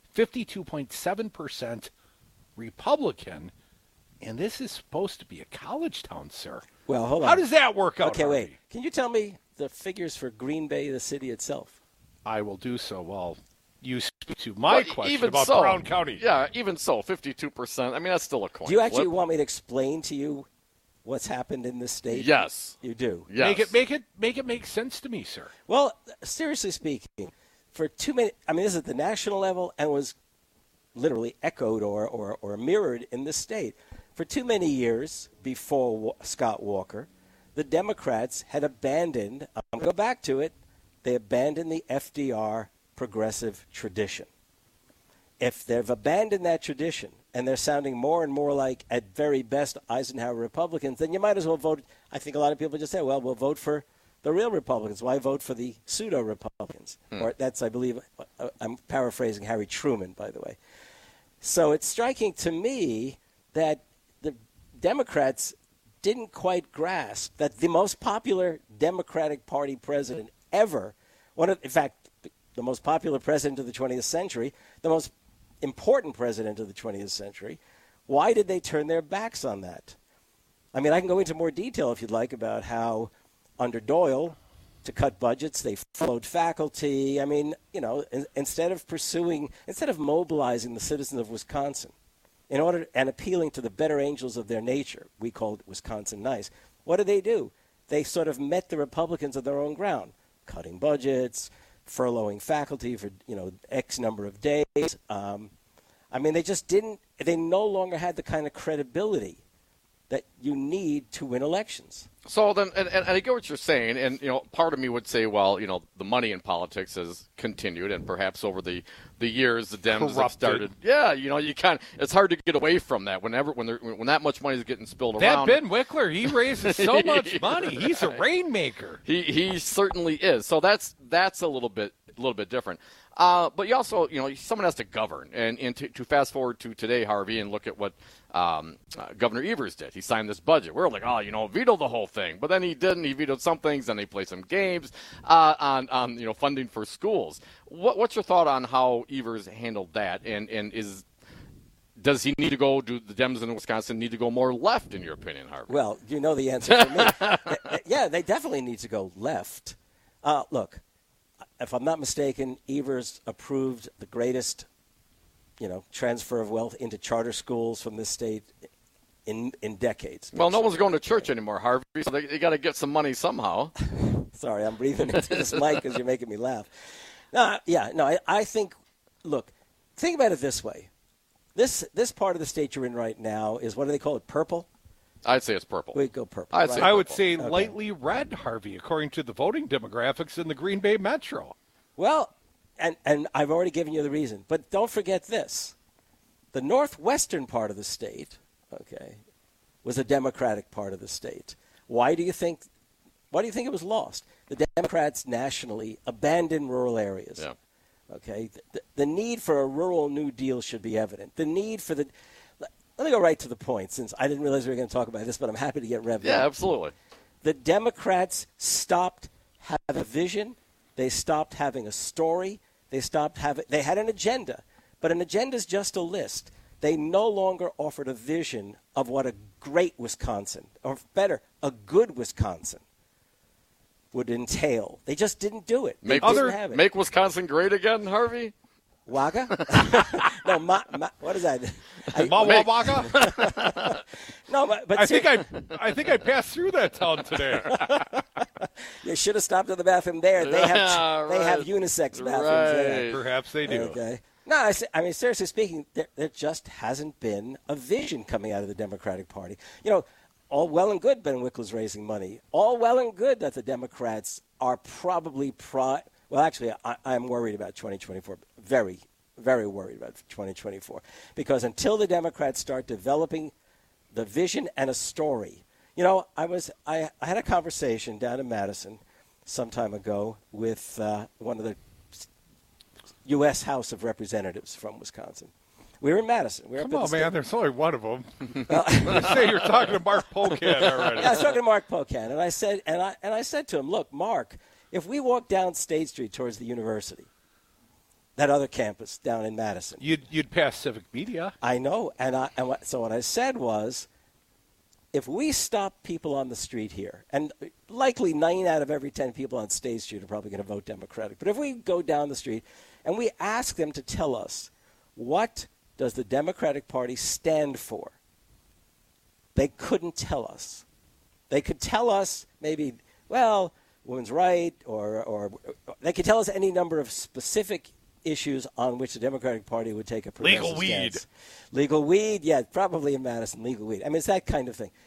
52.7% Republican, and this is supposed to be a college town, sir. Well, hold on. How does that work out, Okay, Harvey? wait. Can you tell me the figures for Green Bay, the city itself? I will do so. Well, you speak to my question about Brown County. Yeah, even so, 52%. I mean, that's still a coin. Do you actually want me to explain to you what's happened in this state? Yes. You do? Yes. Make it make sense to me, sir. Well, seriously speaking, for too many, I mean, this is at the national level and was literally echoed or mirrored in the state. For too many years before Scott Walker, the Democrats had abandoned, I'm going to go back to it, they abandoned the FDR progressive tradition. If they've abandoned that tradition and they're sounding more and more like, at very best, Eisenhower Republicans, then you might as well vote. I think a lot of people just say, well, we'll vote for the real Republicans. Why vote for the pseudo-Republicans? Or that's, I believe, I'm paraphrasing Harry Truman, by the way. So it's striking to me that the Democrats didn't quite grasp that the most popular Democratic Party president ever, in fact, the most popular president of the 20th century, the most important president of the 20th century, why did they turn their backs on that? I mean, I can go into more detail if you'd like about how under Doyle, to cut budgets, they furloughed faculty. I mean, instead of mobilizing the citizens of Wisconsin and appealing to the better angels of their nature, we called Wisconsin nice, what did they do? They sort of met the Republicans on their own ground, cutting budgets, furloughing faculty for, X number of days. I mean, they no longer had the kind of credibility that you need to win elections. So then, and I get what you're saying, and part of me would say, well, the money in politics has continued, and perhaps over the years the Dems have started. Yeah, you it's hard to get away from that. When that much money is getting spilled around. That Ben Wickler, he raises so much money. He's a rainmaker. He certainly is. So that's a little bit different. But you also, someone has to govern. And to fast forward to today, Harvey, and look at what Governor Evers did. He signed this budget. We're like, veto the whole thing. But then he didn't. He vetoed some things. Then they played some games on funding for schools. What's your thought on how Evers handled that? And does he need to go, do the Dems in Wisconsin need to go more left, in your opinion, Harvey? Well, you know the answer for me. Yeah, they definitely need to go left. Look. If I'm not mistaken, Evers approved the greatest, transfer of wealth into charter schools from this state in decades. Well, no one's going to church anymore, Harvey, so they got to get some money somehow. Sorry, I'm breathing into this mic because you're making me laugh. I think, look, think about it this way. This part of the state you're in right now is, what do they call it, purple? I'd say it's purple. We'd go purple. I would say lightly red, Harvey, according to the voting demographics in the Green Bay Metro. Well, and I've already given you the reason. But don't forget this. The northwestern part of the state, was a Democratic part of the state. Why do you think it was lost? The Democrats nationally abandoned rural areas. Yeah. Okay? The need for a rural New Deal should be evident. The need for the... Let me go right to the point, since I didn't realize we were going to talk about this, but I'm happy to get revved up. Yeah, absolutely. The Democrats stopped having a vision. They stopped having a story. They had an agenda, but an agenda is just a list. They no longer offered a vision of what a great Wisconsin, or better, a good Wisconsin, would entail. They just didn't do it. Make Wisconsin great again, Harvey? Waga? No, what is that? Waga? No, but I think I passed through that town today. You should have stopped at the bathroom there. They have unisex bathrooms there. Perhaps they do. Okay. No, I mean, seriously speaking, there just hasn't been a vision coming out of the Democratic Party. All well and good Ben Wickler's raising money. All well and good that the Democrats are probably well, actually, I'm worried about 2024. Very, very worried about 2024. Because until the Democrats start developing the vision and a story. I had a conversation down in Madison some time ago with one of the U.S. House of Representatives from Wisconsin. We were in Madison. Come on, man. There's only one of them. You say you're talking to Mark Pocan already. Yeah, I was talking to Mark Pocan, and I said to him, look, Mark, if we walk down State Street towards the university, that other campus down in Madison, you'd pass Civic Media. I know, so what I said was, if we stop people on the street here, and likely 9 out of every 10 people on State Street are probably going to vote Democratic. But if we go down the street and we ask them to tell us, what does the Democratic Party stand for? They couldn't tell us. They could tell us maybe, well, women's right, or they could tell us any number of specific issues on which the Democratic Party would take a progressive legal weed. stance. Legal weed, yeah, probably in Madison, legal weed. I mean, it's that kind of thing.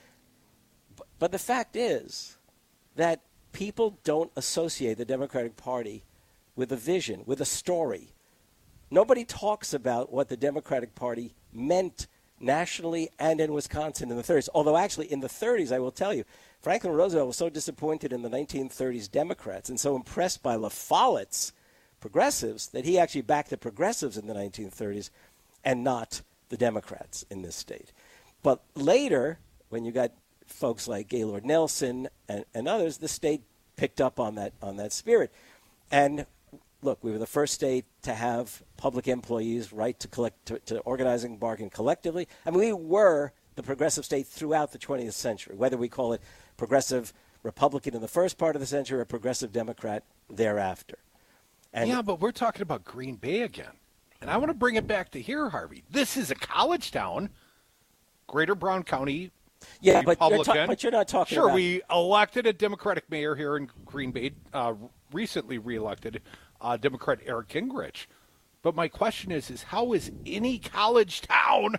But the fact is that people don't associate the Democratic Party with a vision, with a story. Nobody talks about what the Democratic Party meant nationally and in Wisconsin in the 30s. Although actually in the 30s, I will tell you, Franklin Roosevelt was so disappointed in the 1930s Democrats and so impressed by La Follette's progressives that he actually backed the progressives in the 1930s and not the Democrats in this state. But later, when you got folks like Gaylord Nelson and others, the state picked up on that spirit. And look, we were the first state to have public employees right to organize and bargain collectively. I mean, we were the progressive state throughout the 20th century, whether we call it progressive Republican in the first part of the century or progressive Democrat thereafter. And yeah, but we're talking about Green Bay again. And I want to bring it back to here, Harvey. This is a college town, Greater Brown County, yeah, Republican. But you're not talking Sure, about... we elected a Democratic mayor here in Green Bay, recently reelected Democrat Eric Gingrich. But my question is how is any college town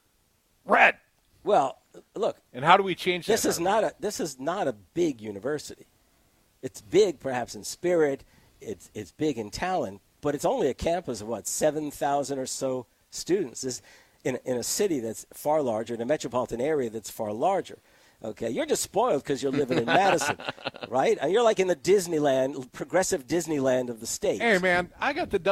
red? Well, look. And how do we change that? This is not a big university. It's big, perhaps, in spirit. It's big in talent, but it's only a campus of 7,000 or so students. This in a city that's far larger, in a metropolitan area that's far larger. Okay, you're just spoiled because you're living in Madison, right? And you're like in the Disneyland, progressive Disneyland of the state. Hey, man, I got the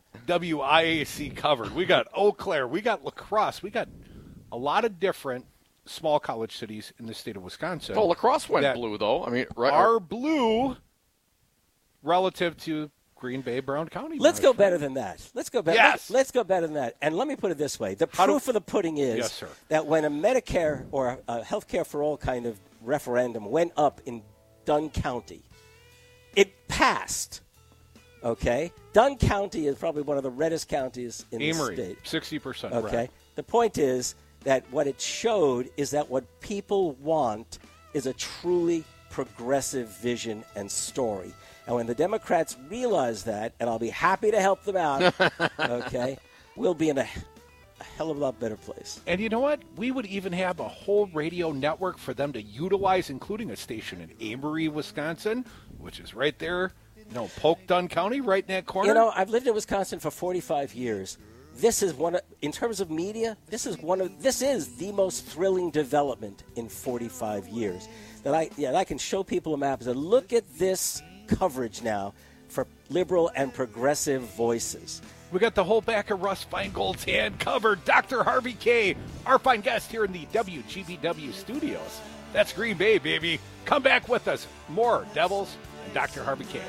WIAC covered. We got Eau Claire, we got La Crosse, we got a lot of different small college cities in the state of Wisconsin. Oh, La Crosse went blue, though. I mean, are blue relative to Green Bay, Brown County. Let's go better than that. Let's go better. Yes. Let's go better than that. And let me put it this way: the proof of the pudding is that when a Medicare or a health care for all kind of referendum went up in Dunn County, it passed. Okay, Dunn County is probably one of the reddest counties in Amory, the state. 60%. Okay, red. The point is that what it showed is that what people want is a truly progressive vision and story. And when the Democrats realize that, and I'll be happy to help them out, okay, we'll be in a hell of a lot better place. And you know what? We would even have a whole radio network for them to utilize, including a station in Amory, Wisconsin, which is right there, Polk, Dunn County, right in that corner. I've lived in Wisconsin for 45 years. This is in terms of media, this is the most thrilling development in 45 years. That I can show people a map and say, look at this coverage now for liberal and progressive voices. We got the whole back of Russ Feingold's hand covered. Dr. Harvey K., our fine guest here in the WGBW studios. That's Green Bay, baby. Come back with us. More Devils and Dr. Harvey K.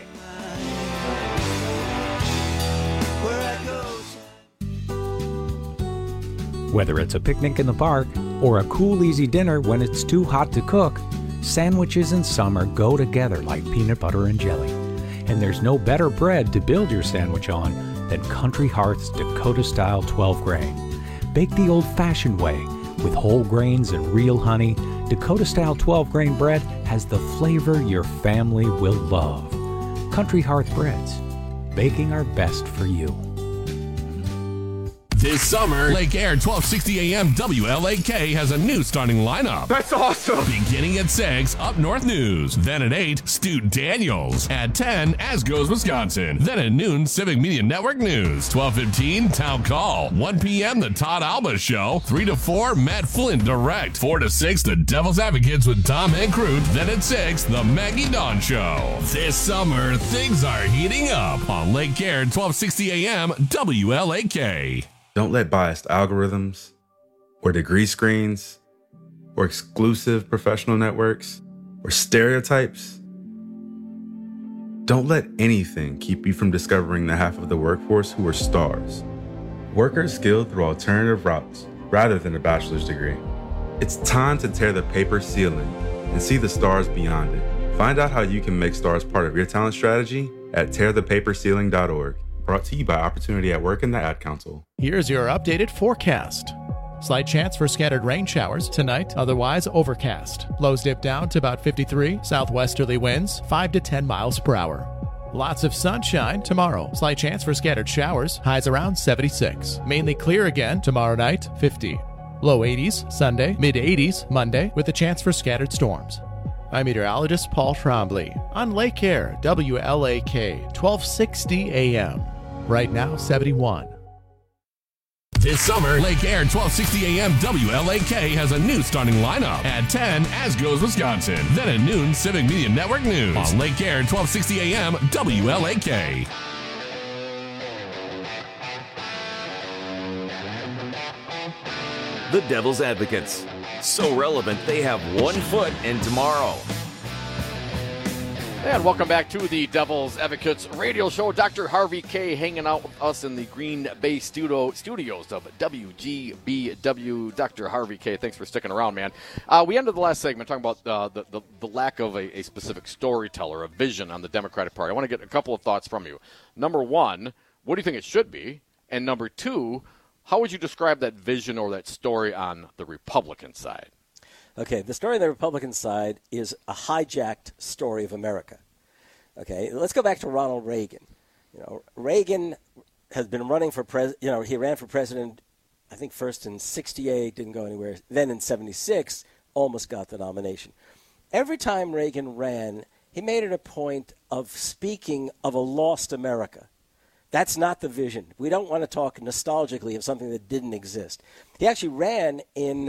Whether it's a picnic in the park or a cool, easy dinner when it's too hot to cook, sandwiches in summer go together like peanut butter and jelly. And there's no better bread to build your sandwich on than Country Hearth's Dakota-style 12-grain. Baked the old-fashioned way with whole grains and real honey, Dakota-style 12-grain bread has the flavor your family will love. Country Hearth Breads, baking our best for you. This summer, Lake Air 1260 AM WLAK has a new starting lineup. That's awesome. Beginning at 6, Up North News. Then at 8, Stu Daniels. At 10, As Goes Wisconsin. Then at noon, Civic Media Network News. 12:15, Town Call. 1 p.m., The Todd Alba Show. 3 to 4, Matt Flynn Direct. 4 to 6, The Devil's Advocates with Tom Hankroot. Then at 6, The Maggie Dawn Show. This summer, things are heating up on Lake Air 1260 AM WLAK. Don't let biased algorithms or degree screens or exclusive professional networks or stereotypes. Don't let anything keep you from discovering the half of the workforce who are stars. Workers skilled through alternative routes rather than a bachelor's degree. It's time to tear the paper ceiling and see the stars beyond it. Find out how you can make STARS part of your talent strategy at tearthepaperceiling.org. Brought to you by Opportunity at Work and the Ad Council. Here's your updated forecast. Slight chance for scattered rain showers tonight, otherwise overcast. Lows dip down to about 53, southwesterly winds 5 to 10 miles per hour. Lots of sunshine tomorrow. Slight chance for scattered showers, highs around 76. Mainly clear again tomorrow night, 50. Low 80s Sunday, mid 80s Monday, with a chance for scattered storms. I'm meteorologist Paul Trombley on Lake Air, WLAK, 1260 AM. Right now, 71. This summer, Lake Air 1260 AM WLAK has a new starting lineup. At 10, As Goes Wisconsin. Then at noon, Civic Media Network News. On Lake Air 1260 AM WLAK. The Devil's Advocates. So relevant, they have 1 foot in tomorrow. And welcome back to the Devil's Advocates radio show. Dr. Harvey K. hanging out with us in the Green Bay studios of WGBW. Dr. Harvey K., thanks for sticking around, man. We ended the last segment talking about the lack of a specific storyteller, a vision on the Democratic Party. I want to get a couple of thoughts from you. Number one, what do you think it should be? And number two, how would you describe that vision or that story on the Republican side? Okay, the story on the Republican side is a hijacked story of America. Okay, let's go back to Ronald Reagan. Reagan has been running for president. He ran for president, I think first in 68, didn't go anywhere. Then in 76, almost got the nomination. Every time Reagan ran, he made it a point of speaking of a lost America. That's not the vision. We don't want to talk nostalgically of something that didn't exist. He actually ran in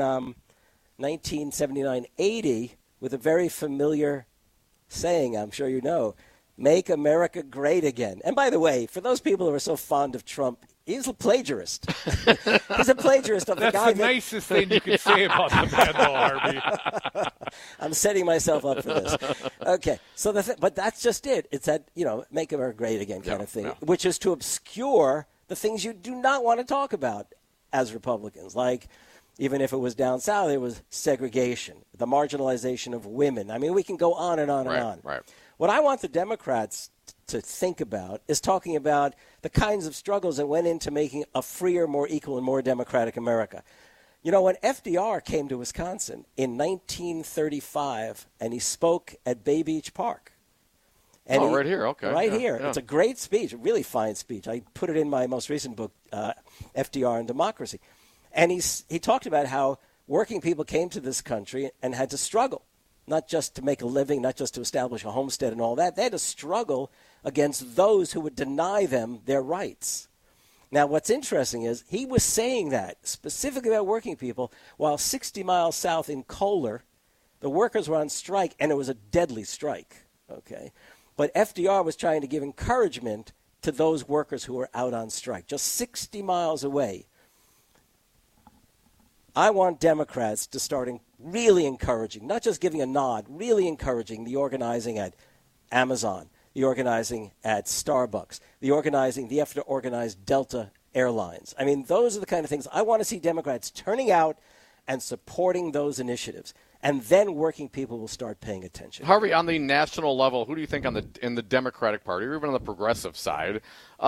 1979-80 with a very familiar saying, I'm sure you know, "Make America Great Again." And by the way, for those people who are so fond of Trump, he's a plagiarist. He's a plagiarist of the guy. That's the nicest thing you can say about the man, though, Harvey. I'm setting myself up for this. Okay, so but that's just it. It's that, "Make America Great Again" kind of thing, which is to obscure the things you do not want to talk about as Republicans, like, even if it was down south, it was segregation, the marginalization of women. I mean, we can go on and on and on. Right. What I want the Democrats to think about is talking about the kinds of struggles that went into making a freer, more equal, and more democratic America. When FDR came to Wisconsin in 1935, and he spoke at Bay Beach Park. And right here, okay. Right here. Yeah. It's a great speech, a really fine speech. I put it in my most recent book, FDR and Democracy. And he talked about how working people came to this country and had to struggle, not just to make a living, not just to establish a homestead and all that. They had to struggle against those who would deny them their rights. Now, what's interesting is he was saying that specifically about working people while 60 miles south in Kohler, the workers were on strike, and it was a deadly strike. Okay, but FDR was trying to give encouragement to those workers who were out on strike, just 60 miles away. I want Democrats to start really encouraging, not just giving a nod, really encouraging the organizing at Amazon, the organizing at Starbucks, the effort to organize Delta Airlines. I mean, those are the kind of things I want to see Democrats turning out and supporting those initiatives. And then working people will start paying attention. Harvey, on the national level, who do you think in the Democratic Party, or even on the progressive side,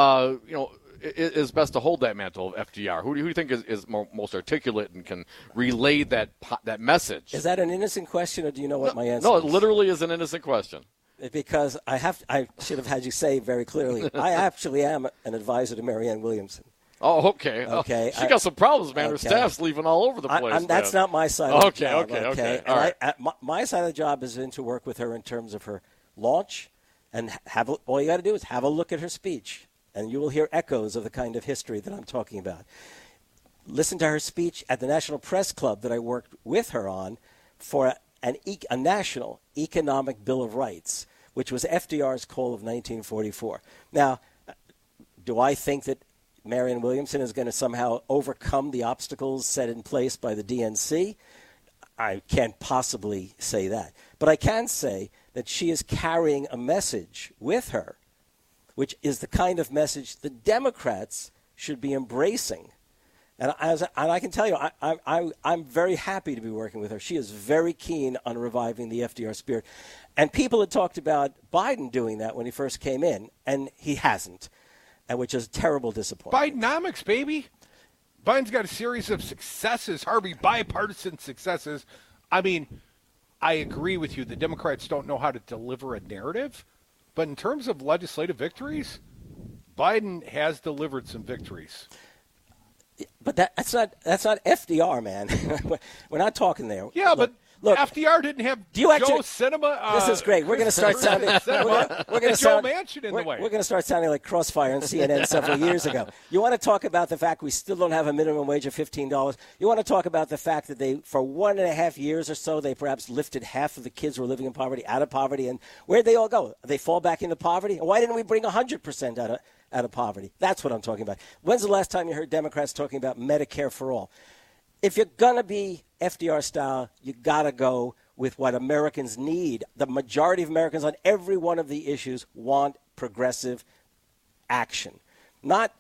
is best to hold that mantle of FDR? Who do you think is most articulate and can relay that message? Is that an innocent question, or do you know what my answer is? No, it literally is an innocent question. Because I should have had you say very clearly, I actually am an advisor to Marianne Williamson. Oh, okay. Okay. She got some problems, man. Okay. Her staff's leaving all over the place. That's not my side of the job. Okay. All right. My side of the job has been to work with her in terms of her launch, and all you got to do is have a look at her speech, and you will hear echoes of the kind of history that I'm talking about. Listen to her speech at the National Press Club that I worked with her on for a national economic Bill of Rights, which was FDR's call of 1944. Now, do I think that Marianne Williamson is going to somehow overcome the obstacles set in place by the DNC? I can't possibly say that. But I can say that she is carrying a message with her, which is the kind of message the Democrats should be embracing. And I can tell you, I'm very happy to be working with her. She is very keen on reviving the FDR spirit. And people had talked about Biden doing that when he first came in, and he hasn't, and which is a terrible disappointment. Bidenomics, baby. Biden's got a series of successes, Harvey, bipartisan successes. I mean, I agree with you. The Democrats don't know how to deliver a narrative. But in terms of legislative victories, Biden has delivered some victories. But that's not FDR, man. We're not talking there. Yeah, but FDR didn't have Joe Cinema. This is great. We're going to start sounding. We're going to Joe Manchin in the way. We're going to start sounding like Crossfire on CNN several years ago. You want to talk about the fact we still don't have a minimum wage of $15. You want to talk about the fact that they, for 1.5 years or so, they perhaps lifted half of the kids who are living in poverty out of poverty, and where'd they all go? They fall back into poverty. And why didn't we bring 100% out of poverty? That's what I'm talking about. When's the last time you heard Democrats talking about Medicare for all? If you're going to be FDR style, you got to go with what Americans need. The majority of Americans on every one of the issues want progressive action. Not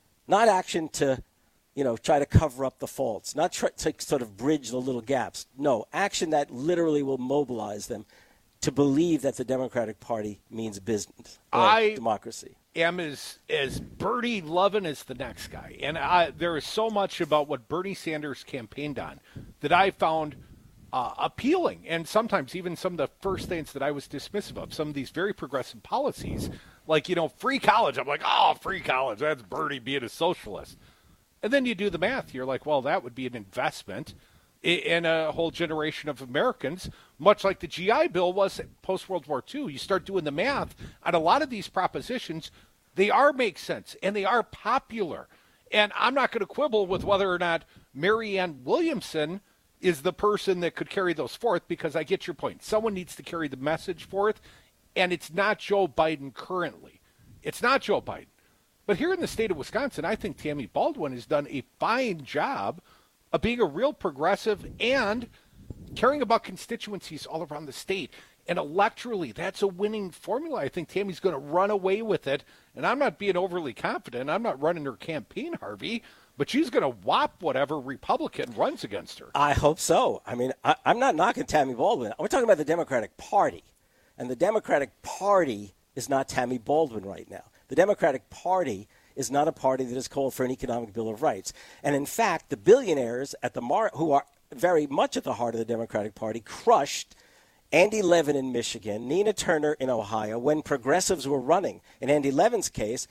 action to, try to cover up the faults, not to sort of bridge the little gaps. No, action that literally will mobilize them to believe that the Democratic Party means business or democracy. Am as Bernie loving as the next guy. And there is so much about what Bernie Sanders campaigned on that I found appealing. And sometimes even some of the first things that I was dismissive of, some of these very progressive policies, like, free college. I'm like, oh, free college, that's Bernie being a socialist. And then you do the math. You're like, well, that would be an investment in a whole generation of Americans, much like the GI Bill was post-World War II. You start doing the math on a lot of these propositions, they make sense, and they are popular. And I'm not going to quibble with whether or not Marianne Williamson is the person that could carry those forth, because I get your point. Someone needs to carry the message forth, and it's not Joe Biden currently. It's not Joe Biden. But here in the state of Wisconsin, I think Tammy Baldwin has done a fine job of being a real progressive and caring about constituencies all around the state. And electorally, that's a winning formula. I think Tammy's going to run away with it. And I'm not being overly confident. I'm not running her campaign, Harvey. But she's going to whop whatever Republican runs against her. I hope so. I mean, I'm not knocking Tammy Baldwin. We're talking about the Democratic Party. And the Democratic Party is not Tammy Baldwin right now. The Democratic Party is not a party that has called for an economic Bill of Rights. And in fact, the billionaires who are very much at the heart of the Democratic Party crushed Andy Levin in Michigan, Nina Turner in Ohio, when progressives were running. In Andy Levin's case,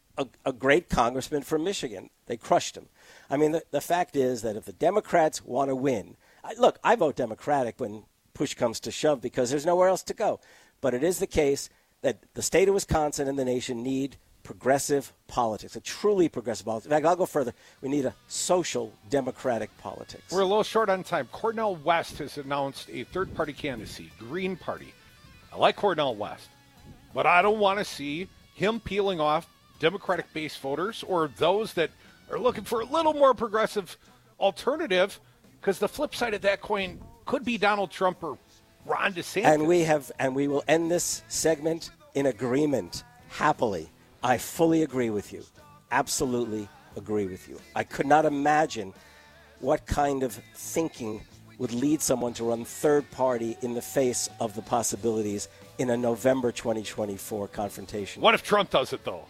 a great congressman from Michigan. They crushed him. I mean, the fact is that if the Democrats want to win, look, I vote Democratic when push comes to shove because there's nowhere else to go. But it is the case that the state of Wisconsin and the nation need progressive politics, a truly progressive politics. In fact, I'll go further. We need a social democratic politics. We're a little short on time. Cornel West has announced a third-party candidacy, Green Party. I like Cornel West, but I don't want to see him peeling off Democratic base voters or those that are looking for a little more progressive alternative, because the flip side of that coin could be Donald Trump or Ron DeSantis. And we will end this segment in agreement, happily. I fully agree with you. Absolutely agree with you. I could not imagine what kind of thinking would lead someone to run third party in the face of the possibilities in a November 2024 confrontation. What if Trump does it, though?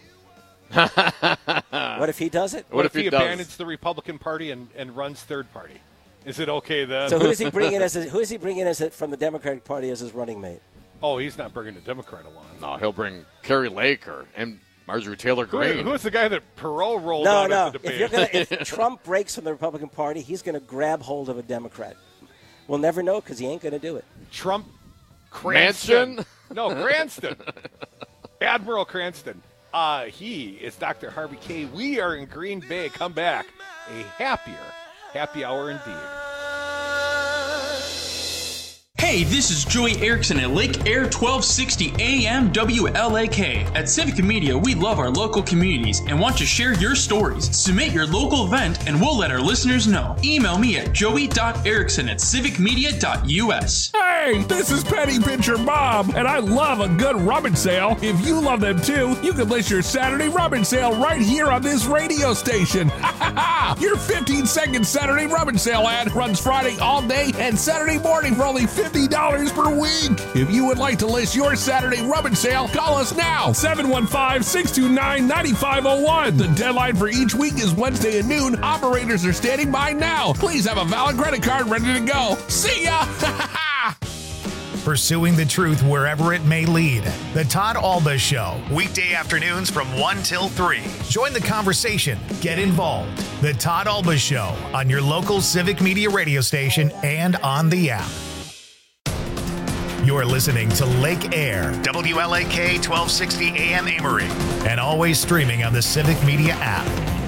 What if he does it? What if he abandons the Republican Party and runs third party? Is it okay then? So who is he bringing from the Democratic Party as his running mate? Oh, he's not bringing a Democrat along. No, he'll bring Carrie Lake and Marjorie Taylor Greene. Who's the guy that Perot rolled out at the debate? If Trump breaks from the Republican Party, he's going to grab hold of a Democrat. We'll never know because he ain't going to do it. Trump, Cranston. Manchin? No, Cranston. Admiral Cranston. He is Dr. Harvey K. We are in Green Bay. Come back. A happy hour indeed. Hey, Hey, this is Joey Erickson at Lake Air 1260 AM WLAK. At Civic Media, we love our local communities and want to share your stories. Submit your local event and we'll let our listeners know. Email me at joey.erickson@civicmedia.us. Hey, this is Penny Pincher Bob, and I love a good rummage sale. If you love them too, you can list your Saturday rummage sale right here on this radio station. Your 15-second Saturday rummage sale ad runs Friday all day and Saturday morning for only $50 per week. If you would like to list your Saturday rummage sale, call us now, 715-629-9501. The deadline for each week is Wednesday at noon. Operators are standing by now. Please have a valid credit card ready to go. See ya! Pursuing the truth wherever it may lead. The Todd Alba Show, weekday afternoons from 1 till 3. Join the conversation. Get involved. The Todd Alba Show on your local Civic Media radio station and on the app. You're listening to Lake Air, WLAK 1260 AM Amory, and always streaming on the Civic Media app.